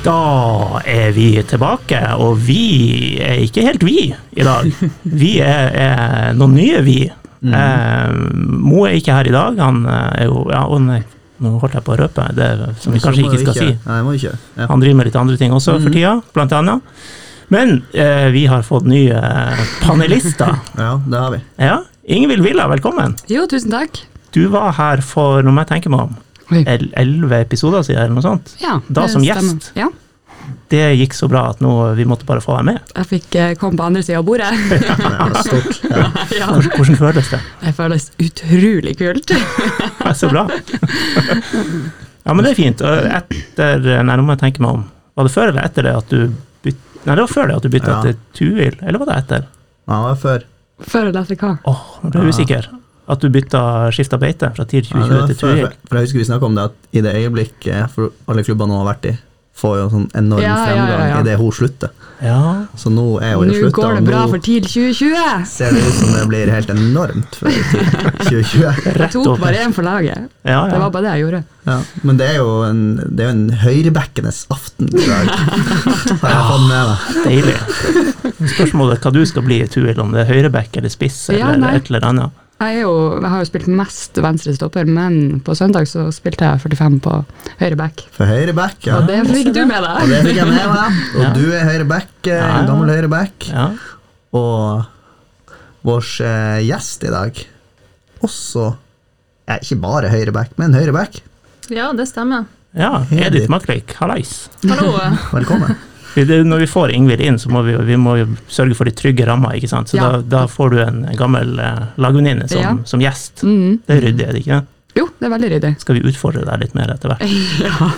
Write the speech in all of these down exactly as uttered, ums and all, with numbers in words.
Da er vi tilbake, og vi er ikke helt vi i dag. Vi er, er noen nye vi. Mm. Eh, Mo er ikke her i dag, han er jo, ja, å nei, nå holdt jeg på å røpe, det som vi kanskje ikke skal ikke. si. Nei, må ikke. Ja. Han driver med litt andre ting også mm. for tida, blant annet. Men eh, vi har fått nye panelister. Ja, det har vi. Ja, Ingvild Villa, velkommen. Jo, tusen takk. Du var her for, nå må jeg tenke meg om, elleve episoder siden eller noe sånt. Ja, da som stemmer. Gjest. Ja. Det gikk så bra at nå, vi måtte bare få deg med. Jeg fikk komme på andre siden av bordet. Ja, stort. Ja. Ja. Hvordan, hvordan føles det? Det føles utrolig kult. Det er så bra. Ja, men det er fint. Etter, nei, nå må jeg tenke meg om, var det før eller etter det at du byt, nei, det var før det at du byttet ja. til Tuil, eller var det etter? Ja, det var før. Før eller etter hva? Åh, nå ble jeg usikker. At du byttet skiftet beite fra TIL tjue tjue ja, til Tuil. For, for jeg husker vi snakket om det at i det øyeblikket, for alle klubbene nå har vært i, får jo sånn enorm ja, fremgang ja, ja, ja. i det hun slutter. Ja. Så nå er hun i sluttet. Nå går det bra for TIL tjue tjue. Ser det ut som det blir helt enormt for TIL tjue tjue. Jeg tok bare en for laget. Ja, ja. Det var bare det jeg gjorde. Ja, men det er jo en, det er jo en høyrebekkenes aften i dag. Har jeg fått med meg. Deilig. Spørsmålet hva du skal bli i Tuil, om det er høyrebekk eller spiss ja, eller et eller annet. Jeg, er jo, jeg har jo spilt mest venstre stopper, men på søndag så spilte jeg førtifem på høyre back. For høyre back, ja. Og det fikk du med deg. Og det fikk jeg med meg. Og ja. du er høyre back, ja, en gammel høyre back. Ja. Og vår eh, gjest i dag, også, ja, ikke bare høyre back, men høyre back. Ja, det stemmer. Ja, Edith Maklik, hallais. Hallo. Velkommen. Når vi får Ingvild inn, så må vi, vi må jo sørge for de trygge rammer, ikke sant? Så ja. da, da får du en gammel uh, lagvenninne som, ja. som gjest. Mm. Det er ryddig, er det ikke? Jo, det er veldig ryddig. Skal vi utfordre deg litt mer etter hvert? Ja.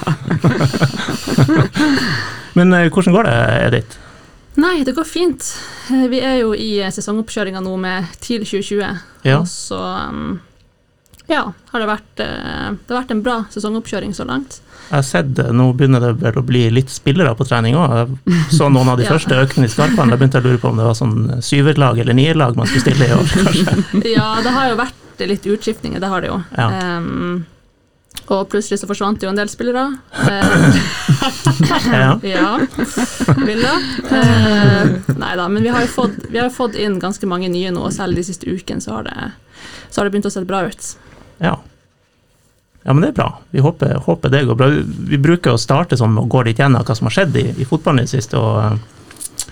Men uh, hvordan går det, Edith? Nei, det går fint. Vi er jo i sesongoppkjøringen nå med TIL tjue tjue. Ja. Og så um, ja, har det vært, uh, det har vært en bra sesongoppkjøring så langt. Jeg har sett, nå begynner det vel å bli litt spillere på trening også. Jeg så noen av de ja. første økene i Skarpene, jeg begynte å lure på om det var sånn syverlag eller nierlag man skulle stille i år, kanskje. Ja, det har jo vært litt utskiftninger, det har det jo. Ja. Um, og plutselig så forsvant jo en del spillere. ja. ja, Villa. Uh, neida, men vi har jo fått, vi har fått inn ganske mange nye nå, og selv de siste ukene så har det, så har det begynt å se bra ut. Ja. Ja, men det er bra. Vi håper, håper det går bra. Vi bruker å starte sånn med å gå litt gjennom hva som har skjedd i, i fotballen i det siste, og uh,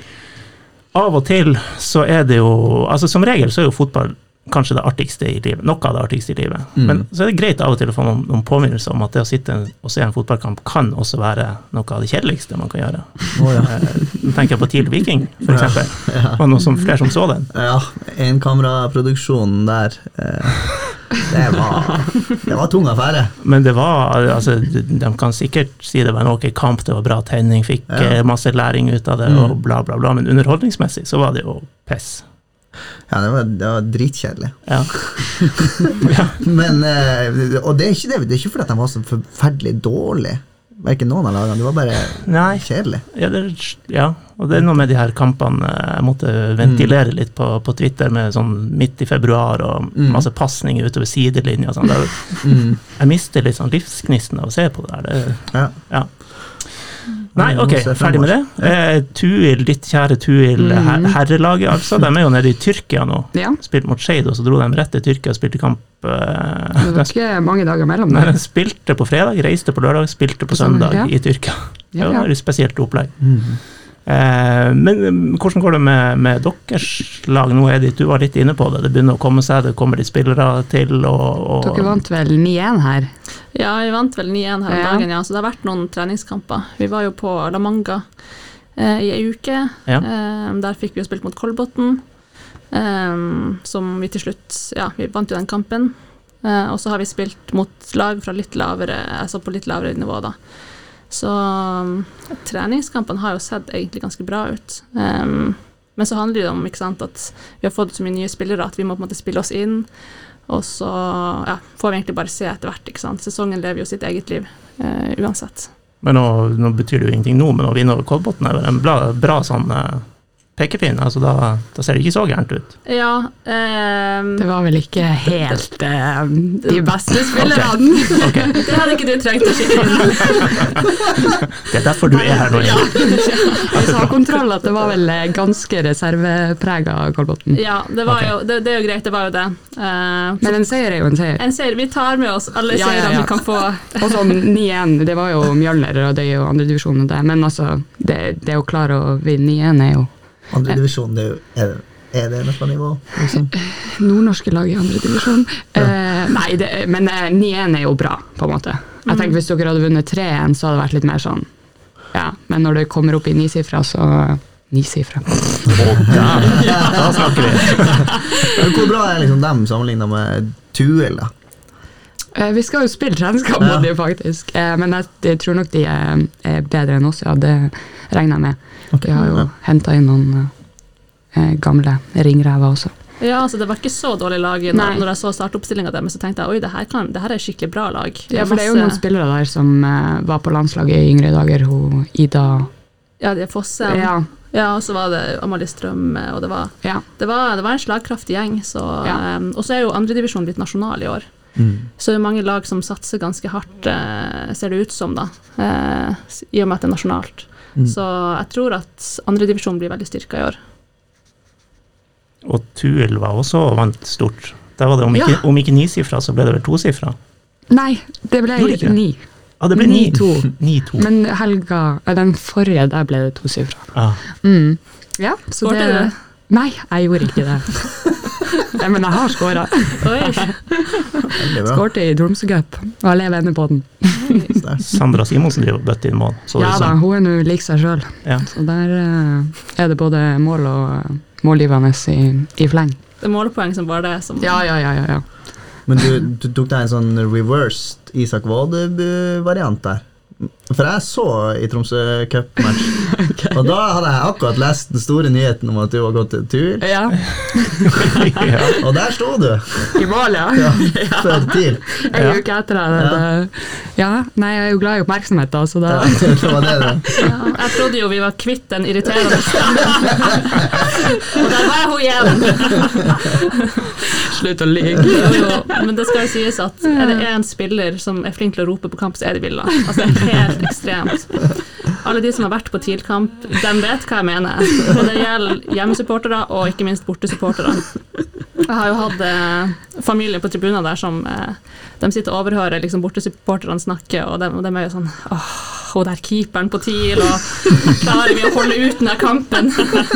av og til så er det jo, altså som regel så er jo fotball kanskje det artigste i livet, noe av det artigste i livet. Mm. Men så er det greit av og til å få noen, noen påminnelser om at det å sitte og se en fotballkamp kan også være noe av det kjedeligste man kan gjøre. Oh, ja. Nå tenker jeg på TIL Viking, for eksempel. Ja, ja. Og noen som, flere som så den. Ja, en kameraproduksjon der. Eh, det var, det var tung affære. Men det var, altså, de kan sikkert si det var en ok kamp, det var bra tenning, fikk ja. masse læring ut av det, mm. og bla bla bla, men underholdningsmessig så var det jo pess. Ja, det var, det var dritkjedelig. Ja. ja. Men, eh, og det er ikke det, det er ikke fordi at de var så forferdelig dårlige, hverken noen av lagene, det var bare Nei. kjedelig. Ja, det, ja, og det er noe med de her kampene, jeg måtte ventilere mm. litt på, på Twitter med sånn midt i februar, og mm. masse passninger utover sidelinjer og sånn. Der, mm. Jeg mister litt sånn livsgnisten av å se på det der. Det, ja. ja. Nei, ok, ferdig med det. Eh, Tuil, ditt kjære Tuil her, herrelaget, altså. De er jo nede i Tyrkia nå. Ja. Spilt mot Skeid, og så dro de rett til Tyrkia og spilte kamp. Eh, det var ikke mange dager mellom det. De spilte på fredag, reiste på lørdag, spilte på søndag ja. i Tyrkia. Det var et spesielt opplegg. Mm. Eh, men hvordan går det med, med deres lag nå, Edith? Du var litt inne på det. Det begynner å komme seg, det kommer litt spillere til. Og, og Dere vant vel ni én her? Ja, vi vant vel ni én her om dagen, ja. Så det har vært noen treningskamper. Vi var jo på La Manga eh, i en uke. Ja. Eh, der fikk vi jo spilt mot Kolbotn, eh, som vi til slutt, ja, vi vant jo den kampen. Eh, og så har vi spilt mot lag fra litt lavere, altså på litt lavere nivå da. Så um, treningskampen har jo sett egentlig ganske bra ut. Um, men så handler det om, ikke sant, at vi har fått så mye nye spillere at vi må på en måte spille oss inn. Og så ja, får vi egentlig bare se etter hvert, ikke sant. Sesongen lever jo sitt eget liv, uh, uansett. Men nå, nå betyr det jo ingenting nå, men å vinne over Kolbotn er vel en bra, bra sånn uh, pekepinn, altså da, da ser det ikke så gærent ut. Ja. Um, det var vel ikke helt uh, de beste spillerne. Okay. Okay. Det hadde ikke du trengt å skikke inn. Det er derfor du er her nå. Ja. Jeg sa kontroll at det var vel ganske reservepreget Kolbotn. Ja, det, var okay. jo, det, det er jo greit, det var jo det. Uh, Men en seier er jo en seier. En seier, vi tar med oss alle ja, seirene ja, ja. vi kan få. Og sånn ni én, det var jo Mjølner, og det er jo andre divisjon og det, men altså, det, det å klare å vinne ni én er jo andre divisjon, det er, jo, er, er det noe nivå? Liksom? Nordnorske lag i andre divisjon. Ja. Eh, nei, det, men eh, ni én er jo bra, på en måte. Jeg tenker hvis dere hadde vunnet tre én, så hadde det vært litt mer sånn. Ja, men når det kommer opp i nisifra, så nisifra. Oh, ja. Da snakker vi. Hvor bra er liksom dem sammenlignet med Tuel, da? Eh, vi skal jo spille treningskamp mot dem, faktisk. Eh, men jeg, jeg tror nok de er, er bedre enn oss, ja. Det regner jeg med. Okay. Vi har jo hentet inn noen eh, gamle ringrever også. Ja, altså det var ikke så dårlig lag. Når, når jeg så startoppstillingen deres, så tenkte jeg, oi, det her, kan, det her er skikkelig bra lag. Ja, for det er jo noen spillere der som eh, var på landslaget i yngre dager, hun Ida. Ja, det er Fossen. Ja. Ja, og så var det Amalie Strøm, og det var, ja. det var, det var en slagkraftig gjeng. Så, ja. um, og så er jo andredivisjon blitt nasjonal i år. Mm. Så det er mange lag som satser ganske hardt, eh, ser det ut som da, eh, i og med at det er nasjonalt. Mm. Så jeg tror at andre divisjon blir veldig styrket i år. Og Tuel var også vant stort. Der var det, om ikke, ja. om ikke nisifra, så ble det vel tosifra? Nei, det ble det ni. Ah, det ble ni to. Men helga, den forrige, der ble det tosifra. Ah. Mm. Ja, så Skårte det... du? Nei, jeg gjorde ikke det. Ja, men jeg har skåret. Skårte i Tromsø Cup, og jeg lever enda på den. Sandra Simonsen driver bøtt inn mål. Ja da, hun er nå lik seg selv. Ja. Så der uh, er det både mål og uh, målgivende i, i fleng. Det er målpoeng som bare det. Som ja, ja, ja, ja, ja. Men du, du tok deg en sånn reversed Isak Våde-variant der. For jeg så i Tromsø Cup-match, okay. Og da hadde jeg akkurat lest den store nyheten om at du var gått til tur. Ja. Ja. Og der sto du. I mål, ja. Ja, før tid. Jeg er jo ikke etter det. Ja. Ja, nei, jeg er jo glad i oppmerksomhet da, så da... Ja, det var det da. Ja, jeg trodde jo vi var kvitt den irriterende stemmen. Og der var hun igjen. Slutt å lyge. Men det skal jo sies at er det en spiller som er flink til å rope på kamp, så er det Villa. Altså, det er helt ekstremt. Alle de som har vært på TIL-kamp, de vet hva jeg mener. Og det gjelder hjemmesupportere og ikke minst bortesupportere. Jeg har jo hatt eh, familie på tribuner der som eh, de sitter og overhører liksom, bortesupporterne snakke, og de, og de er jo sånn åh, og der keeperen på TIL, og klarer vi å holde ut denne kampen?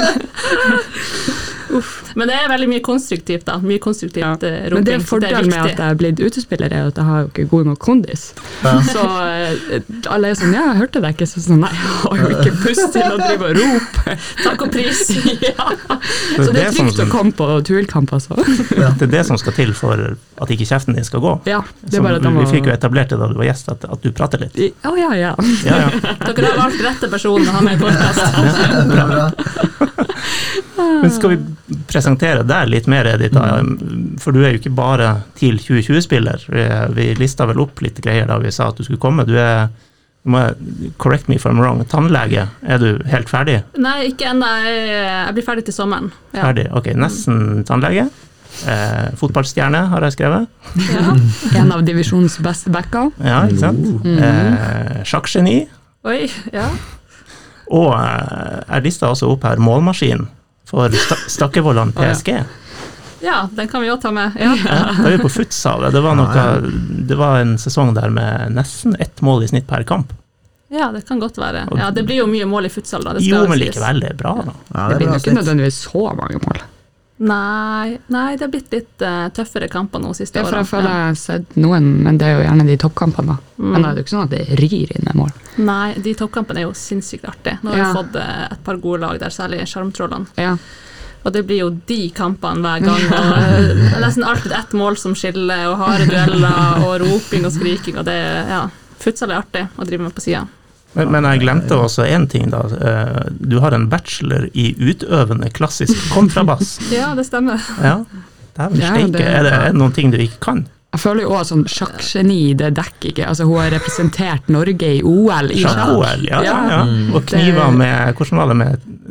Uff. Men det er veldig mye konstruktivt da, mye konstruktivt ja. roping. Men det er fordelen med at jeg er blitt utespiller er at jeg har jo ikke god nok kondis. Ja. Så eh, alle er sånn, ja, jeg hørte det ikke, så sånn, nei, jeg har jo ikke pust til å drive og rope. Takk og pris. Ja. Så det er trygt som, å komme på Tuel-kamp, altså. Ja, det er det som skal til for at ikke kjeften din skal gå. Ja, det er bare at som, må... Vi fikk jo etablert det da du var gjest, at, at du prater litt. Ja, ja, ja. ja, ja. Dere har valgt rette personen å ha med i podcast. Ja, bra. Men skal vi presentere deg litt mer, Edita? For du er jo ikke bare TIL tjue tjue-spiller. Vi lista vel opp litt greier da vi sa at du skulle komme. Du er, du må, correct me if I'm wrong, tannlege. Er du helt ferdig? Nei, ikke enda. Jeg blir ferdig til sommeren. Ja. Ferdig, ok. Nesten tannlege. Eh, fotballstjerne har jeg skrevet. Ja. En av divisjonens beste backer. Ja, ikke sant? Eh, sjakkgeni. Oi, ja. Og eh, jeg lista også opp her målmaskin for Stakkevollan P S G. Ja, den kan vi jo ta med. Ja. Ja, da er vi på futsal. Det var, noe, det var en sesong der med nesten ett mål i snitt per kamp. Ja, det kan godt være. Ja, det blir jo mye mål i futsal da. Det jo, men likevel, det er bra da. Ja, det, det blir ikke nødvendigvis så mange mål. Nei, nei, det har blitt litt uh, tøffere kamper nå siste året. Ja, for jeg føler jeg har sett noen, men det er jo gjerne de toppkampene da. Mm. Men det er jo ikke sånn at det rir inn med mål. Nei, de toppkampene er jo sinnssykt artig. Nå har ja. vi fått uh, et par gode lag der, særlig Skjermtrollene. Ja. Og det blir jo de kampene hver gang, og uh, nesten alltid ett mål som skiller, og harde dueller, og roping og skriking, og det, ja, futsal er artig å drive med på siden. Men, men jeg glemte også en ting da. Du har en bachelor i utøvende klassisk kontrabass. Ja, det stemmer. Ja, det er vel ja, steike. Det... Er det er det noen ting du ikke kan? Jeg føler jo også sånn sjakkgeni, det dekker ikke. Altså, hun har representert Norge i O L. I Sjakk-O L, ja, ja, ja. Og kniver med, hvordan var det med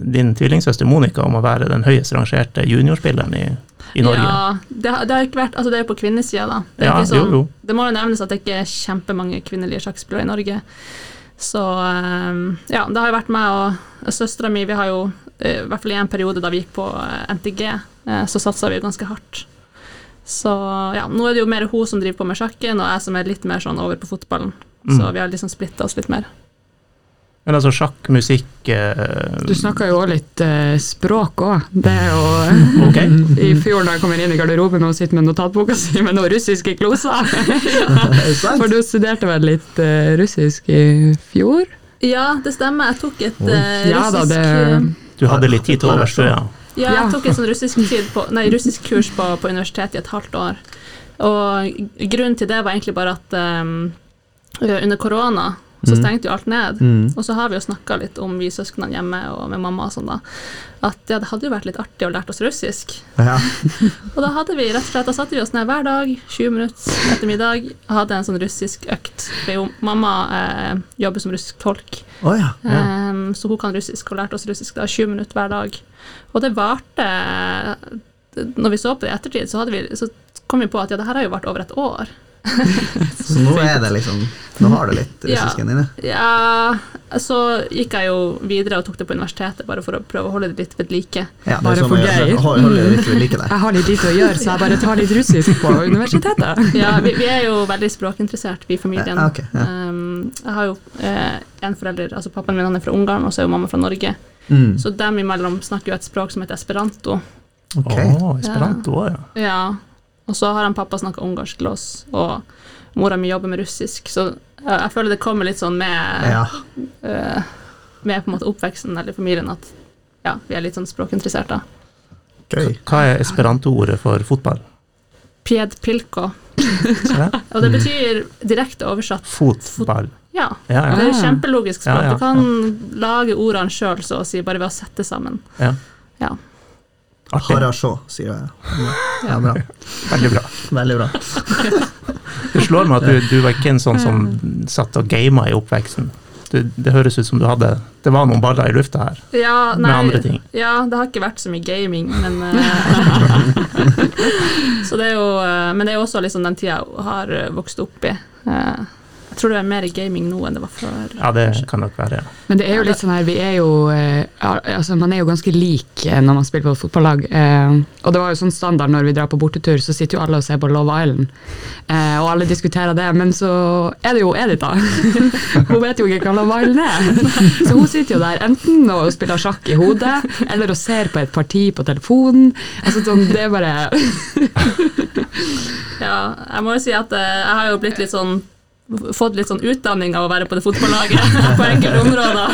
din tvillingsøster Monica om å være den høyest rangerte juniorspilleren i, i Norge. Ja, det, det har ikke vært, altså det er jo på kvinnesiden da. Det, er ja, ikke sånn, jo, jo. Det må jo nevnes at det ikke er kjempemange kvinnelige sjakkspillere i Norge. Så ja, det har jo vært meg og søstera mi, vi har jo, i hvert fall i en periode da vi gikk på N T G, så satsa vi ganske hardt. Så ja, nå er det jo mer hun som driver på med sjakken, og jeg som er litt mer sånn over på fotballen. Så mm. vi har liksom splittet oss litt mer. Men altså sjakk, musikk eh... Du snakker jo også litt eh, språk også. Det er jo okay. I fjor da jeg kommer inn i garderoben og sitter med notatboka si med noen russiske kloser. Ja. For du studerte vel litt eh, russisk i fjor? Ja, det stemmer. Jeg tok et eh, russisk... Ja, da, det... Du hadde litt tid til overs, ja. Ja, jeg tok et sånn russisk, tid på, nei, russisk kurs på, på universitetet i et halvt år. Og grunnen til det var egentlig bare at um, under korona så stengte jo alt ned, mm. og så har vi jo snakket litt om vi søskene hjemme og med mamma og sånn da, at ja, det hadde jo vært litt artig å lære oss russisk. Ja. Og da hadde vi rett og slett, da satte vi oss ned hver dag, tjue minutter etter middag, og hadde en sånn russisk økt. For jo, mamma eh, jobber som russisk tolk, oh, ja. Ja. Um, så hun kan russisk og lærte oss russisk da, tjue minutter hver dag. Og det varte, når vi så på det i ettertid, så, hadde vi, så kom vi på at ja, det her har jo vært over et år. Så nå er det liksom, nå har du litt russisken dine? Ja, så gikk jeg jo videre og tok det på universitetet bare for å prøve å holde det litt ved like. Ja, bare for gøy. Holde det litt ved like der. Jeg har litt litt å gjøre, så jeg bare tar litt russisk på universitetet. Ja, vi, vi er jo veldig språkinteressert, vi i familien. Ja, okay, ja. um, jeg har jo eh, en forelder, altså pappaen min han er fra Ungarn, og så er jo mamma fra Norge. Mm. Så dem imellom snakker jo et språk som heter Esperanto. Ok, oh, Esperanto, ja. Ja. Og så har han pappa snakket ungarsk til oss, og mora mi jobber med russisk, så jeg, jeg føler det kommer litt sånn med, ja. uh, med på en måte oppveksten eller familien, at ja, vi er litt sånn språkinteressert da. Okay. Hva er esperanto-ordet for fotball? Piedpilko. Og det betyr direkte oversatt. Fotball. Ja, ja, ja. Det er kjempelogisk språk. Ja, ja, ja. Du kan lage ordene selv, så å si, bare ved å sette sammen. Ja. Ja. Harasjå, sier jeg. Ja, bra. Veldig bra. Veldig bra. Det slår meg at du, du var ikke en sånn som satt og gamet i oppveksten. Du, det høres ut som du hadde, det var noen baller i lufta her, ja, nei, med andre ting. Ja, det har ikke vært så mye gaming, men uh, så det er jo, uh, men det er jo også liksom den tida jeg har vokst opp i. Uh, Jeg tror det er mer gaming nå enn det var før. Ja, det kan nok være, ja. Men det er jo litt sånn her, vi er jo, eh, altså man er jo ganske lik når man spiller på et fotballag, eh, og det var jo sånn standard når vi drar på bortetur, så sitter jo alle og ser på Love Island, eh, og alle diskuterer det, men så er det jo Edith da. Hun vet jo ikke hva Love Island er. Så hun sitter jo der, enten og spiller sjakk i hodet, eller og ser på et parti på telefonen. Altså sånn, det er bare... Ja, jeg må jo si at eh, jeg har jo blitt litt sånn fått litt sånn utdanning av å være på det fotballaget på enkelte områder.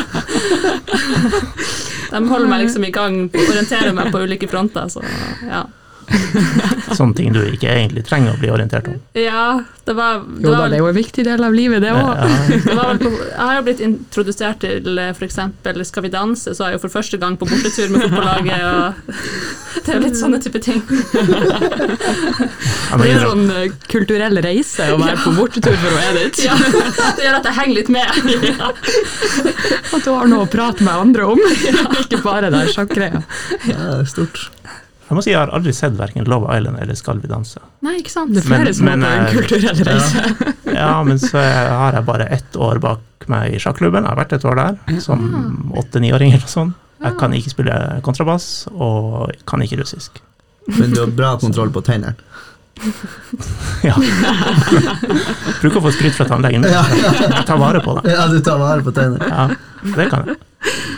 De holder meg liksom i gang, orienterer meg på ulike fronter, så ja. Sånne ting du ikke egentlig trenger å bli orientert om. Ja, det var... Det jo da, var, det er jo en viktig del av livet, det også. Ja. Det var, jeg har jo blitt introdusert til for eksempel Skal vi danse, så er jeg jo for første gang på bortetur med fotballaget, og det er jo litt sånne type ting. Det er en sånn kulturell reise å være på bortetur for å Edith. Ja, det gjør at jeg henger litt med. Ja. At du har noe å prate med andre om, ikke bare der sjakkgreia. Ja, det er stort. Jeg må si, jeg har aldri sett hverken Love Island eller Skal vi danse. Nei, ikke sant? Det er flere som har på en kulturell reise. Ja, ja, men så har jeg bare ett år bak meg i sjakklubben. Jeg har vært et år der, som åtte-niåring eller sånn. Jeg kan ikke spille kontrabass, og kan ikke russisk. Men du har bra kontroll på tennene. Ja. Bruker å få skryt fra tannlegen. Jeg tar vare på det. Ja, du tar vare på tennene. Ja, det kan jeg.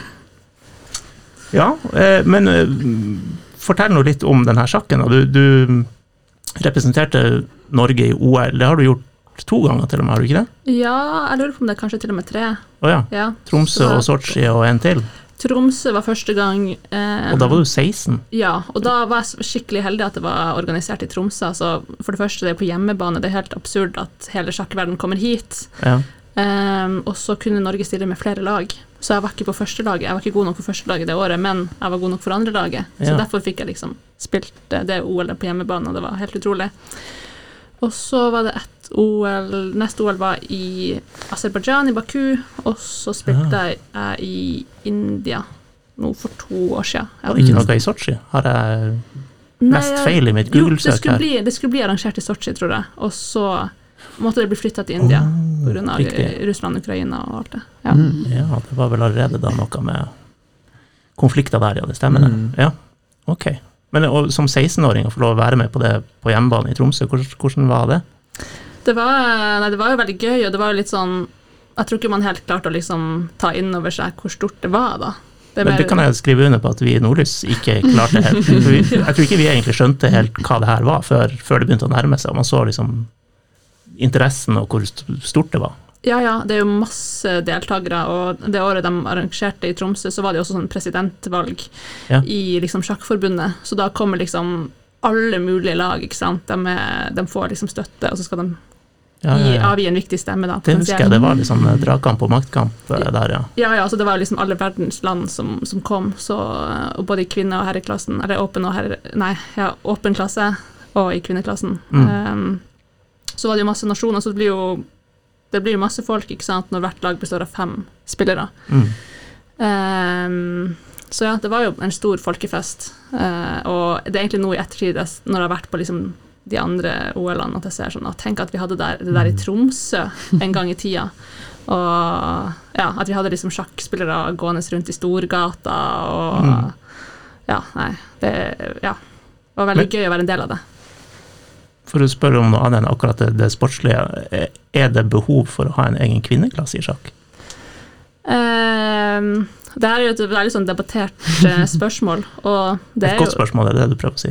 Ja, men... Fortell nå litt om denne sjakken. Du, du representerte Norge i O L. Det har du gjort to ganger til og med, har du ikke det? Ja, jeg lurer på om det er kanskje til og med tre. Å ja. Ja. Tromsø så, og Sochi og en til. Tromsø var første gang. Eh, og da var du seksten? Ja, og da var jeg skikkelig heldig at det var organisert i Tromsø. Så for det første, det er på hjemmebane. Det er helt absurd at hele sjakkverden kommer hit. Ja. Um, og så kunne Norge stille med flere lag. Så jeg var ikke på første laget. Jeg var ikke god nok for første laget det året, men jeg var god nok for andre laget. Så ja. Derfor fikk jeg liksom spilt det, det O L på hjemmebane, og det var helt utrolig. Og så var det et O L, neste O L var i Aserbajdsjan, i Baku, og så spilte ja. jeg i India nå for to år siden. Ja. Var det ikke noe i Sochi? Har jeg mest Nei, feil i mitt Google-søk her? Bli, det skulle bli arrangert i Sochi, tror jeg, og så måtte det bli flyttet til India, oh, på grunn av Russland, Ukraina og alt det. Ja. Mm. ja, det var vel allerede da noe med konflikter der, ja, det stemmer det. Mm. Ja, ok. Men og, som seksten-åring å få lov å være med på det på hjemmebane i Tromsø, hvordan, hvordan var det? Det var, nei, det var jo veldig gøy, og det var jo litt sånn, jeg tror ikke man helt klarte å liksom ta inn over seg hvor stort det var da. Det Men det kan jeg skrive under på at vi i Nordlys ikke klarte helt. Vi, jeg tror ikke vi egentlig skjønte helt hva det her var før, før det begynte å nærme seg, og man så liksom interessen og hvor stort det var. Ja, ja, det er jo masse deltagere, og det året de arrangerte i Tromsø, så var det jo også sånn presidentvalg ja. I liksom sjakkforbundet, så da kommer liksom alle mulige lag, ikke sant? De, er, de får liksom støtte, og så skal de ja, ja, ja. avgi en viktig stemme da. Det husker jeg, det var liksom dragkamp og maktkamp der, ja. Ja, ja, så det var liksom alle verdens land som, som kom, så, og både i kvinne- og herreklassen, eller åpen og herre, nei, ja, åpen klasse, og i kvinneklassen. Mm. Um, så var det jo masse nasjoner, så det blir jo det blir jo masse folk, ikke sant, når hvert lag består av fem spillere. Mm. Um, så ja, det var jo en stor folkefest, uh, og det er egentlig nå i ettertid, når jeg har vært på liksom de andre O L-ene, at jeg ser sånn, at tenk at vi hadde der, det der i Tromsø en gang i tida, og ja, at vi hadde liksom sjakkspillere gående rundt i Storgata, og mm. ja, nei, det ja, var veldig Men, gøy å være en del av det. For å spørre om noe annet enn akkurat det, det sportslige, er det behov for å ha en egen kvinneklasse i sjakk? Um, det er jo et veldig sånn debattert uh, spørsmål, og det er et godt jo... spørsmål, det er det du prøver å si.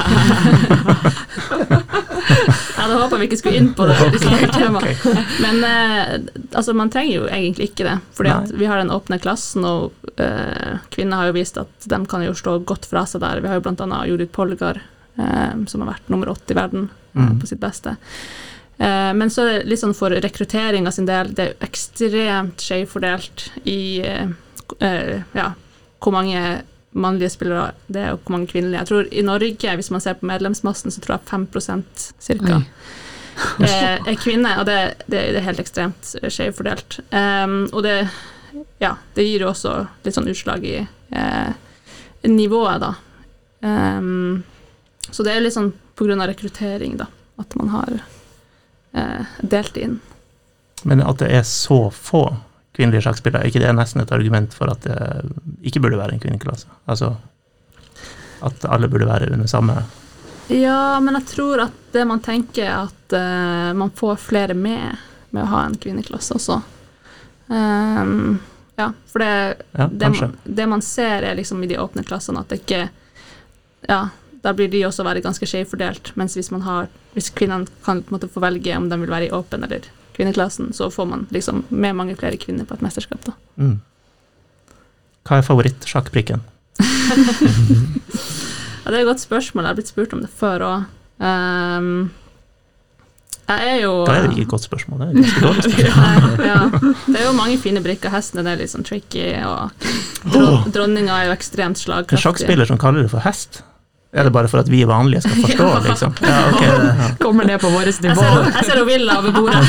Ja, da håper vi ikke skulle inn på det, det okay. Men uh, altså, man trenger jo egentlig ikke det, fordi at vi har den åpne klassen, og uh, kvinner har jo vist at de kan jo stå godt fra seg der. Vi har jo blant annet Judith Polgar, uh, som har vært nummer åtte i verden mm. på sitt beste. Uh, men så er det litt sånn for rekruttering av sin del, det er jo ekstremt skjevfordelt i uh, uh, ja, hvor mange mannlige spillere det er, og hvor mange kvinnelige. Jeg tror i Norge, hvis man ser på medlemsmassen, så tror jeg fem prosent cirka uh, er kvinner, og det, det, det er helt ekstremt skjevfordelt. Um, og det, ja, det gir jo også litt sånn utslag i uh, nivået da. Um, så det er litt sånn på grunn av rekruttering da, at man har Eh, delt inn. Men at det er så få kvinnelige sjakkspillere, er ikke det nesten et argument for at det ikke burde være en kvinneklasse? Altså at alle burde være under samme? Ja, men jeg tror at det man tenker er at uh, man får flere med med å ha en kvinneklasse også. Um, ja, for det, ja, det, man, det man ser er liksom i de åpne klassene at det ikke ja, da blir de også være ganske skjevfordelt, mens hvis man har, hvis kvinnene kan på en måte få velge om de vil være i åpen eller kvinneklassen, så får man liksom med mange flere kvinner på et mesterskap da. Mm. Hva er favorittsjakkbrikken? Ja, det er et godt spørsmål, jeg har blitt spurt om det før også. Um, jeg er jo... Da er det ikke et godt spørsmål, det er et ganske dårlig spørsmål. Ja, det er jo mange fine brikker, hestene det er litt sånn tricky, og dron dronninga er jo ekstremt slagkraftig. En sjakkspiller som kaller det for hest? Er det bare for at vi vanlige skal forstå, ja. Liksom? Ja, okay. Ja. Kommer ned på våres nivå. Jeg ser, jeg ser hun vil av bordet.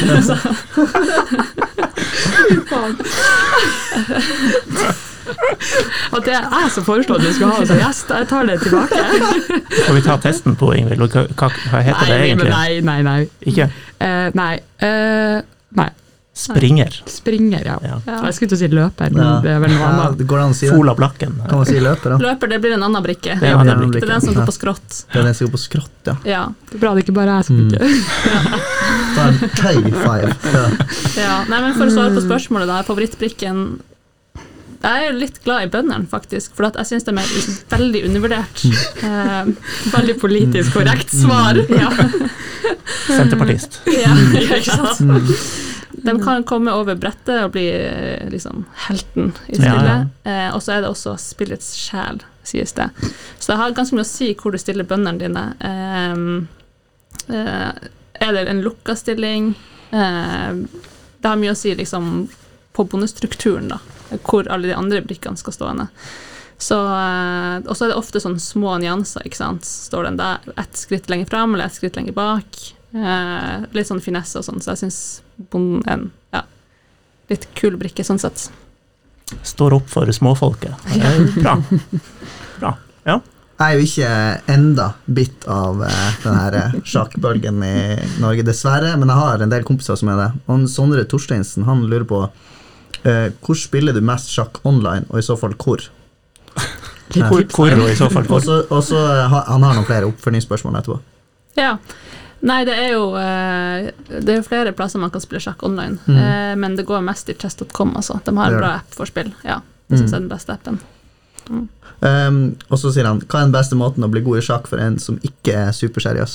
At det er jeg som foreslår at vi skal ha som gjest, jeg tar det tilbake. Skal vi ta testen på, Ingvild? Hva, hva heter nei, det egentlig? Nei, nei, nei. Ikke? Uh, nei, uh, nei. Springer. Springer, ja. ja. ja. Jeg skulle til å si løper, men ja. Det er vel noe annet. Ja, det går an å si det. Fola Blakken. Kan man si løper, da? Løper, det blir en annen brikke. Det er, det, det, det er den som går på skrått. Det er den som går på skrått, ja. Ja. Det er bra det ikke bare er som ikke. Mm. Ta en tøy five. Ja. Ja, nei, men for å svare på spørsmålet da, favorittbrikken, jeg er jo litt glad i bøndene faktisk, for at jeg synes de er liksom veldig undervurdert. Mm. Uh, veldig politisk korrekt svar. Mm. Ja. Senterpartist. Ja, ikke sant? Mm. De kan komme over brettet og bli liksom helten i spillet, ja, ja. Eh, og så er det også spillets sjel, sies det. Så det har ganske mye å si hvor du stiller bøndene dine. Eh, eh, er det en lukka stilling? Eh, det har mye å si liksom på bondestrukturen da, hvor alle de andre brikkene skal stå henne. Så, eh, og så er det ofte sånne små nyanser, ikke sant? Står den der et skritt lenger frem eller et skritt lenger bak? Uh, litt sånn finesse og sånn, så jeg synes bonden er en ja, litt kul brikke sånn sett. står opp for småfolket. Det er bra. Bra, ja. Jeg er jo ikke enda bitt av uh, den her sjakkbølgen i Norge, dessverre, men jeg har en del kompiser som er det. Og Sondre Torsteinsen, han lurer på uh, hvor spiller du mest sjakk online, og i så fall hvor? Hvor, hvor og i så fall hvor? Og så, og så uh, han har noen flere oppfølgingsspørsmål etterpå. Ja, nei, det er jo uh, det er jo flere plasser man kan spille sjakk online, mm. uh, men det går mest i chess punktum com, altså. De har en bra app for spill, ja. Det synes jeg er den beste appen. Mm. Um, og så sier han, hva er den beste måten å bli god i sjakk for en som ikke er superseriøs?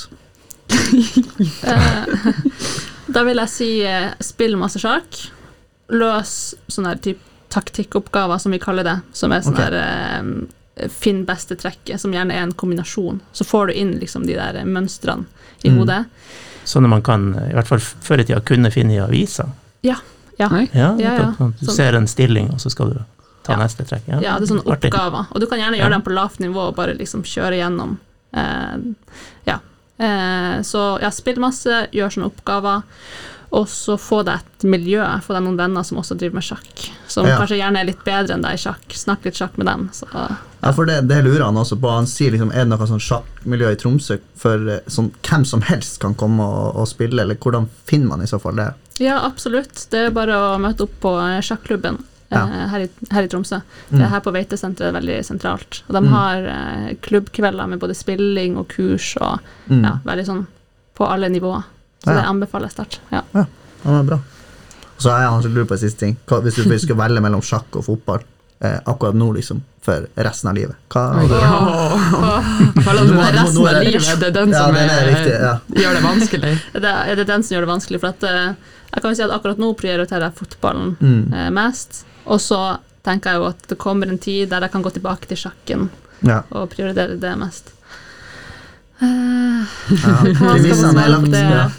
uh, da vil jeg si uh, spill masse sjakk, løs sånne her typ taktikkoppgaver som vi kaller det, som er sånne okay. her uh, finn beste trekket, som gjerne er en kombinasjon, så får du inn liksom de der mønstrene i mm. hodet. Sånn at man kan, i hvert fall før i tida, kunne finne i aviser. Ja, ja. ja, ja, ja. Du ser en stilling, og så skal du ta ja. neste trekk. Ja. ja, det er sånne oppgaver, og du kan gjerne gjøre ja. dem på lavt nivå og bare liksom kjøre gjennom. Eh, ja. Eh, så ja, spill masse, gjør sånne oppgaver, og så få deg et miljø, få deg noen venner som også driver med sjakk, som ja. kanskje gjerne er litt bedre enn deg i sjakk, snakk litt sjakk med dem. Så, ja. ja, for det, det lurer han også på, han sier liksom, er det noe sånn sjakkmiljø i Tromsø for sånn, hvem som helst kan komme og, og spille, eller hvordan finner man i så fall det? Ja, absolutt. Det er bare å møte opp på sjakklubben. Ja. Her, i, her i Tromsø. Det er her på Veitesenteret veldig sentralt. Og de mm. har eh, klubbkvelder med både spilling og kurs og mm. ja, veldig sånn på alle nivåer. Så ja. det anbefaler jeg sterkt. Ja. Ja, det var bra. Og så er jeg han som lurer på en siste ting. Hva, hvis du skal velge mellom sjakk og fotball eh, akkurat nå liksom, for resten av livet. Hva er det? Resten av livet, det er den som ja, er riktig, ja. gjør det vanskelig. Det er, det er den som gjør det vanskelig, for at eh, jeg kan jo si at akkurat nå prioriterer jeg fotballen mm. eh, mest. Og så tenker jeg jo at det kommer en tid der jeg kan gå tilbake til sjakken ja. og prioritere det mest. Uh, ja. Hva skal man velge det? Ja.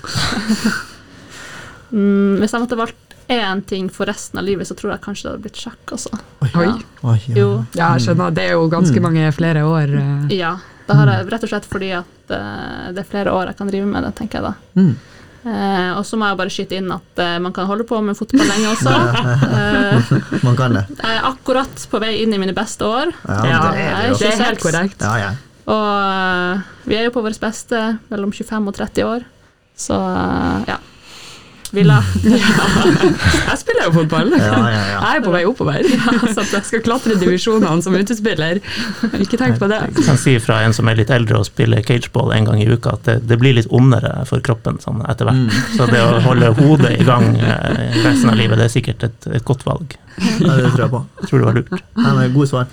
mm, hvis jeg måtte valgt én ting for resten av livet, så tror jeg kanskje det hadde blitt sjakk også. Oi. Ja. Oi, ja. Jo. Ja, jeg skjønner. Det er jo ganske mange flere år. Uh. Ja, da har jeg rett og slett fordi at uh, det er flere år jeg kan drive med det, tenker jeg da. Mm. Eh, og så må jeg bare skyte inn at eh, man kan holde på med fotball lenge også. eh, man kan det. Jeg er akkurat på vei inn i mine beste år. Ja, ja det, er det er helt korrekt. Ja, ja. Og uh, vi er jo på vårt beste mellom tjuefem og tretti år. Så uh, ja. Villa. Jeg spiller jo fotball. Ja, ja, ja. Jeg er på vei oppover. Ja, så jeg skal klatre divisjonene som utespiller. Jeg har ikke tenkt på det. Jeg kan si fra en som er litt eldre og spiller cageball en gang i uka, at det, det blir litt ondere for kroppen sånn etter hvert. Mm. Så det å holde hodet i gang eh, resten av livet, det er sikkert et, et godt valg. Ja, det tror jeg på. Jeg tror det var lurt. Ja, det er god svar.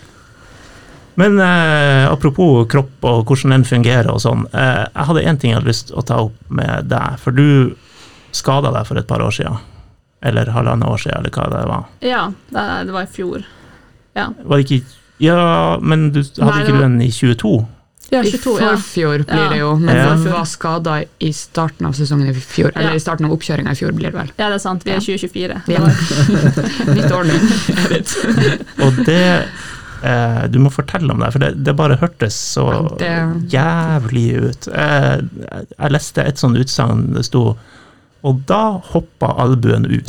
Men eh, apropos kropp og hvordan den fungerer og sånn, eh, jeg hadde en ting jeg hadde lyst å ta opp med deg, for du skadet deg for et par år siden, eller halvandet år siden, eller hva det var. Ja, det, det var i fjor. Ja. Var det ikke, ja, men du hadde Nei, ikke du den i tjueto? Ja, tjueto, ja. I forfjor blir ja. det jo, men ja. du var skadet i starten av sesongen i fjor, eller ja. i starten av oppkjøringen i fjor blir det vel. Ja, det er sant, vi er ja. tjue tjuefire. Ja. Nytt år nå. Og det, eh, du må fortelle om det, for det, det bare hørtes så det... jævlig ut. Eh, jeg leste et sånt utsagn, det stod og da hoppa albuen ut.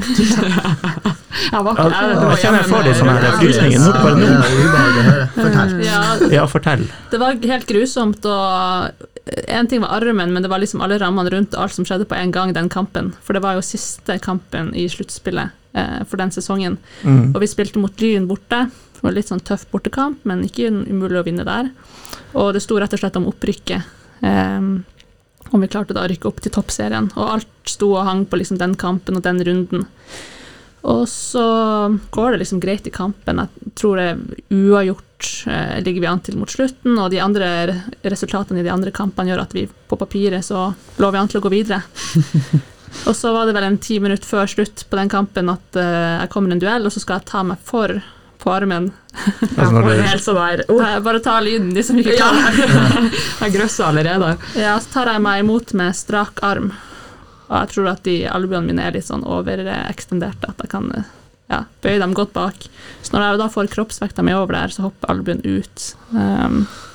Ja, hva, ja, jeg kjenner jeg får litt sånn her frysningen. Nå bare nå. Fortell. Ja, ja, fortell. Det var helt grusomt, og en ting var armen, men det var liksom alle rammene rundt alt som skjedde på en gang den kampen. For det var jo siste kampen i sluttspillet eh, for den sesongen. Mm. Og vi spilte mot Lyn borte. Det var litt sånn tøff bortekamp, men ikke umulig å vinne der. Og det sto rett og slett om opprykket. Eh, om vi klarte da å rykke opp til toppserien, og alt sto og hang på liksom den kampen og den runden. Og så går det liksom greit i kampen. Jeg tror det er uavgjort, eh, ligger vi an til mot slutten, og de andre resultatene i de andre kampene gjør at vi på papiret så lå vi an til å gå videre. Og så var det vel en ti minutter før slutt på den kampen at eh, jeg kommer i en duell, og så skal jeg ta meg for på armen. Altså når det... Helt sånn der. Oh. Bare ta lyden, de som ikke kan. Ja. Jeg grøsser allerede. Ja, så tar jeg meg imot med strak arm. Og jeg tror at de albuene mine er litt sånn overekstenderte, at jeg kan ja, bøye dem godt bak. Så når jeg da får kroppsvekta meg over der, så hopper albuen ut. Um,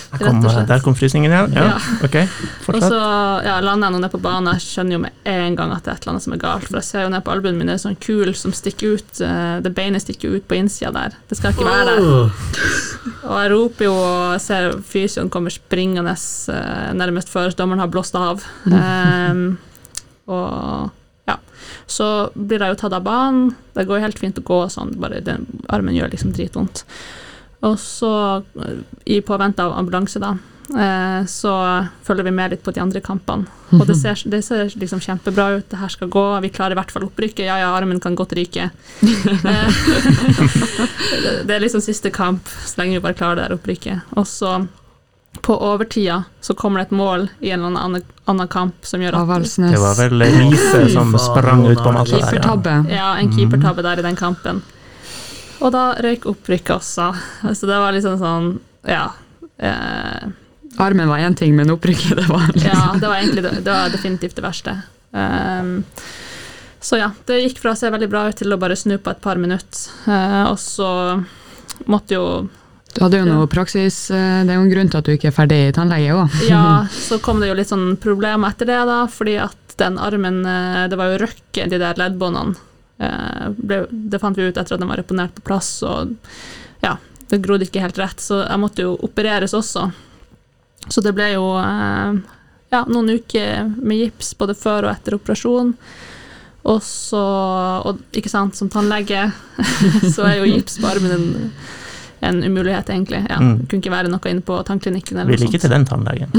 Kom, der kom frysningen igjen. Ja, ja. ok, fortsatt. Og så ja, lander jeg nå ned på banen, jeg skjønner jo med en gang at det er et eller annet som er galt, for jeg ser jo ned på albuen min, det er sånn kul som stikker ut, det beinet stikker ut på innsida der. Det skal ikke være der. Og jeg roper jo, og ser fysioen kommer springende nærmest før dommeren har blåst av. Um, og ja, så blir jeg jo tatt av banen, det går helt fint å gå og sånn, bare den armen gjør liksom dritvondt. Og så, i påvente av ambulanse da, eh, så følger vi med litt på de andre kampene. Og det ser, det ser liksom kjempebra ut, det her skal gå, vi klarer i hvert fall opprykket, ja, ja, armen kan godt ryke. Eh, det, det er liksom siste kamp, så lenge vi bare klarer det her opprykket. Og så, på overtida, så kommer det et mål i en eller annen, annen kamp som gjør at... Det var vel Riise som sprang ut på matta der. Keepertabbe. Ja, en keepertabbe der i den kampen. Og da røyk opprykket også. Så det var liksom sånn, ja. Eh, Armen var en ting, men opprykket det var liksom. Ja, det var egentlig det, det var definitivt det verste. Um, så ja, det gikk fra å se veldig bra ut til å bare snu på et par minutter. Uh, og så måtte jo... Du hadde jo noe praksis, det er jo en grunn til at du ikke er ferdig i tannlege også. Ja, så kom det jo litt sånn problemer etter det da, fordi at den armen, det var jo røkke, de der leddbåndene. Ble, det fant vi ut etter at den var reponert på plass, og ja, det grodde ikke helt rett, så jeg måtte jo opereres også. Så det ble jo ja, noen uker med gips både før og etter operasjon. Og så, og ikke sant, som tannlege, så er jo gips på armen en, en umulighet egentlig. Ja, mm. Kunne ikke være noe inne på tannklinikken eller noe sånt. Vil ikke til den tannlegen.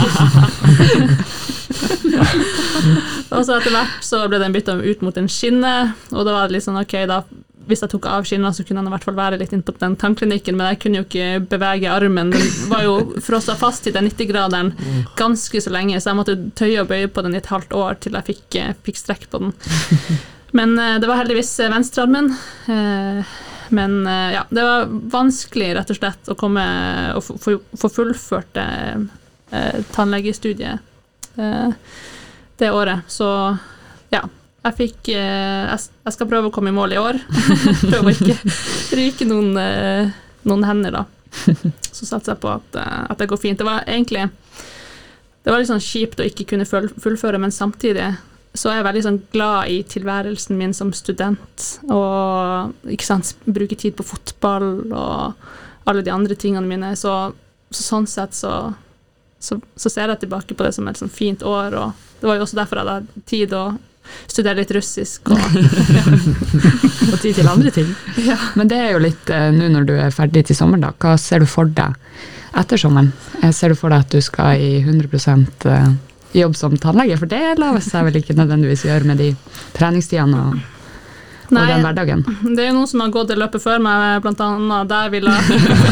Og så etter hvert så ble den byttet ut mot en skinne, og da var det litt sånn, ok, da, hvis jeg tok av skinna, så kunne han i hvert fall være litt inne på den tannklinikken, men jeg kunne jo ikke bevege armen. Den var jo frosset fast i den nitti-graderen ganske så lenge, så jeg måtte tøye og bøye på den i et halvt år til jeg fikk, fikk strekk på den. Men det var heldigvis venstrearmen. Men ja, det var vanskelig rett og slett å komme og få, få fullført eh, tannlegestudiet eh, det året. Så ja, jeg fikk eh, jeg, jeg skal prøve å komme i mål i år. Prøve å ikke ryke noen, eh, noen hender da. Så satser jeg på at, at det går fint. Det var egentlig det var litt sånn kjipt å ikke kunne fullføre, men samtidig så er jeg veldig sånn glad i tilværelsen min som student, og ikke sant, bruke tid på fotball og alle de andre tingene mine, så, så sånn sett så, så, så ser jeg tilbake på det som et sånn fint år, og det var jo også derfor jeg hadde tid å studere litt russisk og, og tid til andre ting. Ja. Men det er jo litt, nå når du er ferdig til sommeren da, hva ser du for deg etter sommeren? Ser du for deg at du skal i hundre prosent jobb som tannlege, for det lar seg vel ikke nødvendigvis gjøre med de treningstidene og, og Nei, den hverdagen. Det er jo noen som har gått i løpet før meg, blant annet der vi la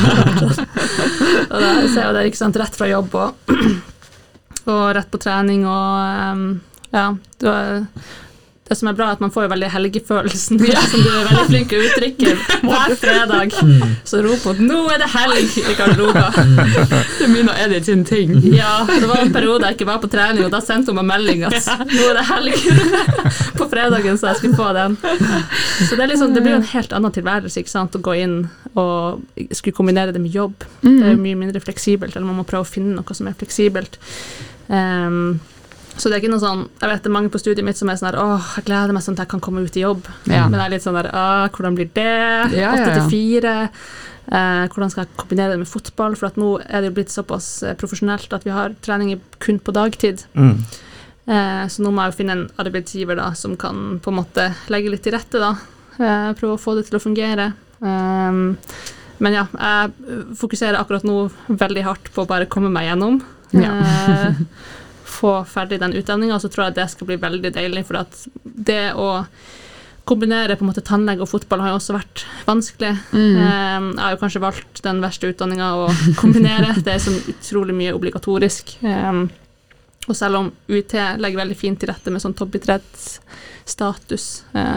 og der ser jeg det ikke sant, rett fra jobb og, og rett på trening og um, ja, det var det som er bra er at man får jo veldig helgefølelsen, ja. Som du er veldig flink å uttrykke hver fredag. Så rop mot, nå er det helg i garderoben. Det min og Edith sin ting. Ja, det var en periode jeg ikke var på trening, og da sendte hun meg melding at nå er det helg på fredagen, så jeg skulle få den. Så det, er liksom, det blir jo en helt annen tilværelse, ikke sant, å gå inn og skulle kombinere det med jobb. Det er jo mye mindre fleksibelt, eller man må prøve å finne noe som er fleksibelt. Um, Så det er ikke noe sånn, jeg vet det er mange på studiet mitt som er sånn der, åh, jeg gleder meg sånn at jeg kan komme ut i jobb. Ja. Men jeg er litt sånn der, åh, hvordan blir det? Ja, åtte ja, ja. til fire. Eh, hvordan skal jeg kombinere det med fotball? For at nå er det jo blitt såpass profesjonelt at vi har treninger kun på dagtid. Mm. Eh, så nå må jeg jo finne en arbeidsgiver da, som kan på en måte legge litt til rette da. Eh, prøve å få det til å fungere. Um, men ja, jeg fokuserer akkurat nå veldig hardt på å bare komme meg gjennom. Ja. Eh, få ferdig den utdanningen, så tror jeg det skal bli veldig deilig, for at det å kombinere på en måte tannlege og fotball har jo også vært vanskelig. Mm. Jeg har jo kanskje valgt den verste utdanningen å kombinere, det er så utrolig mye obligatorisk. Og selv om U I T legger veldig fint til rette med sånn toppidrettsstatus,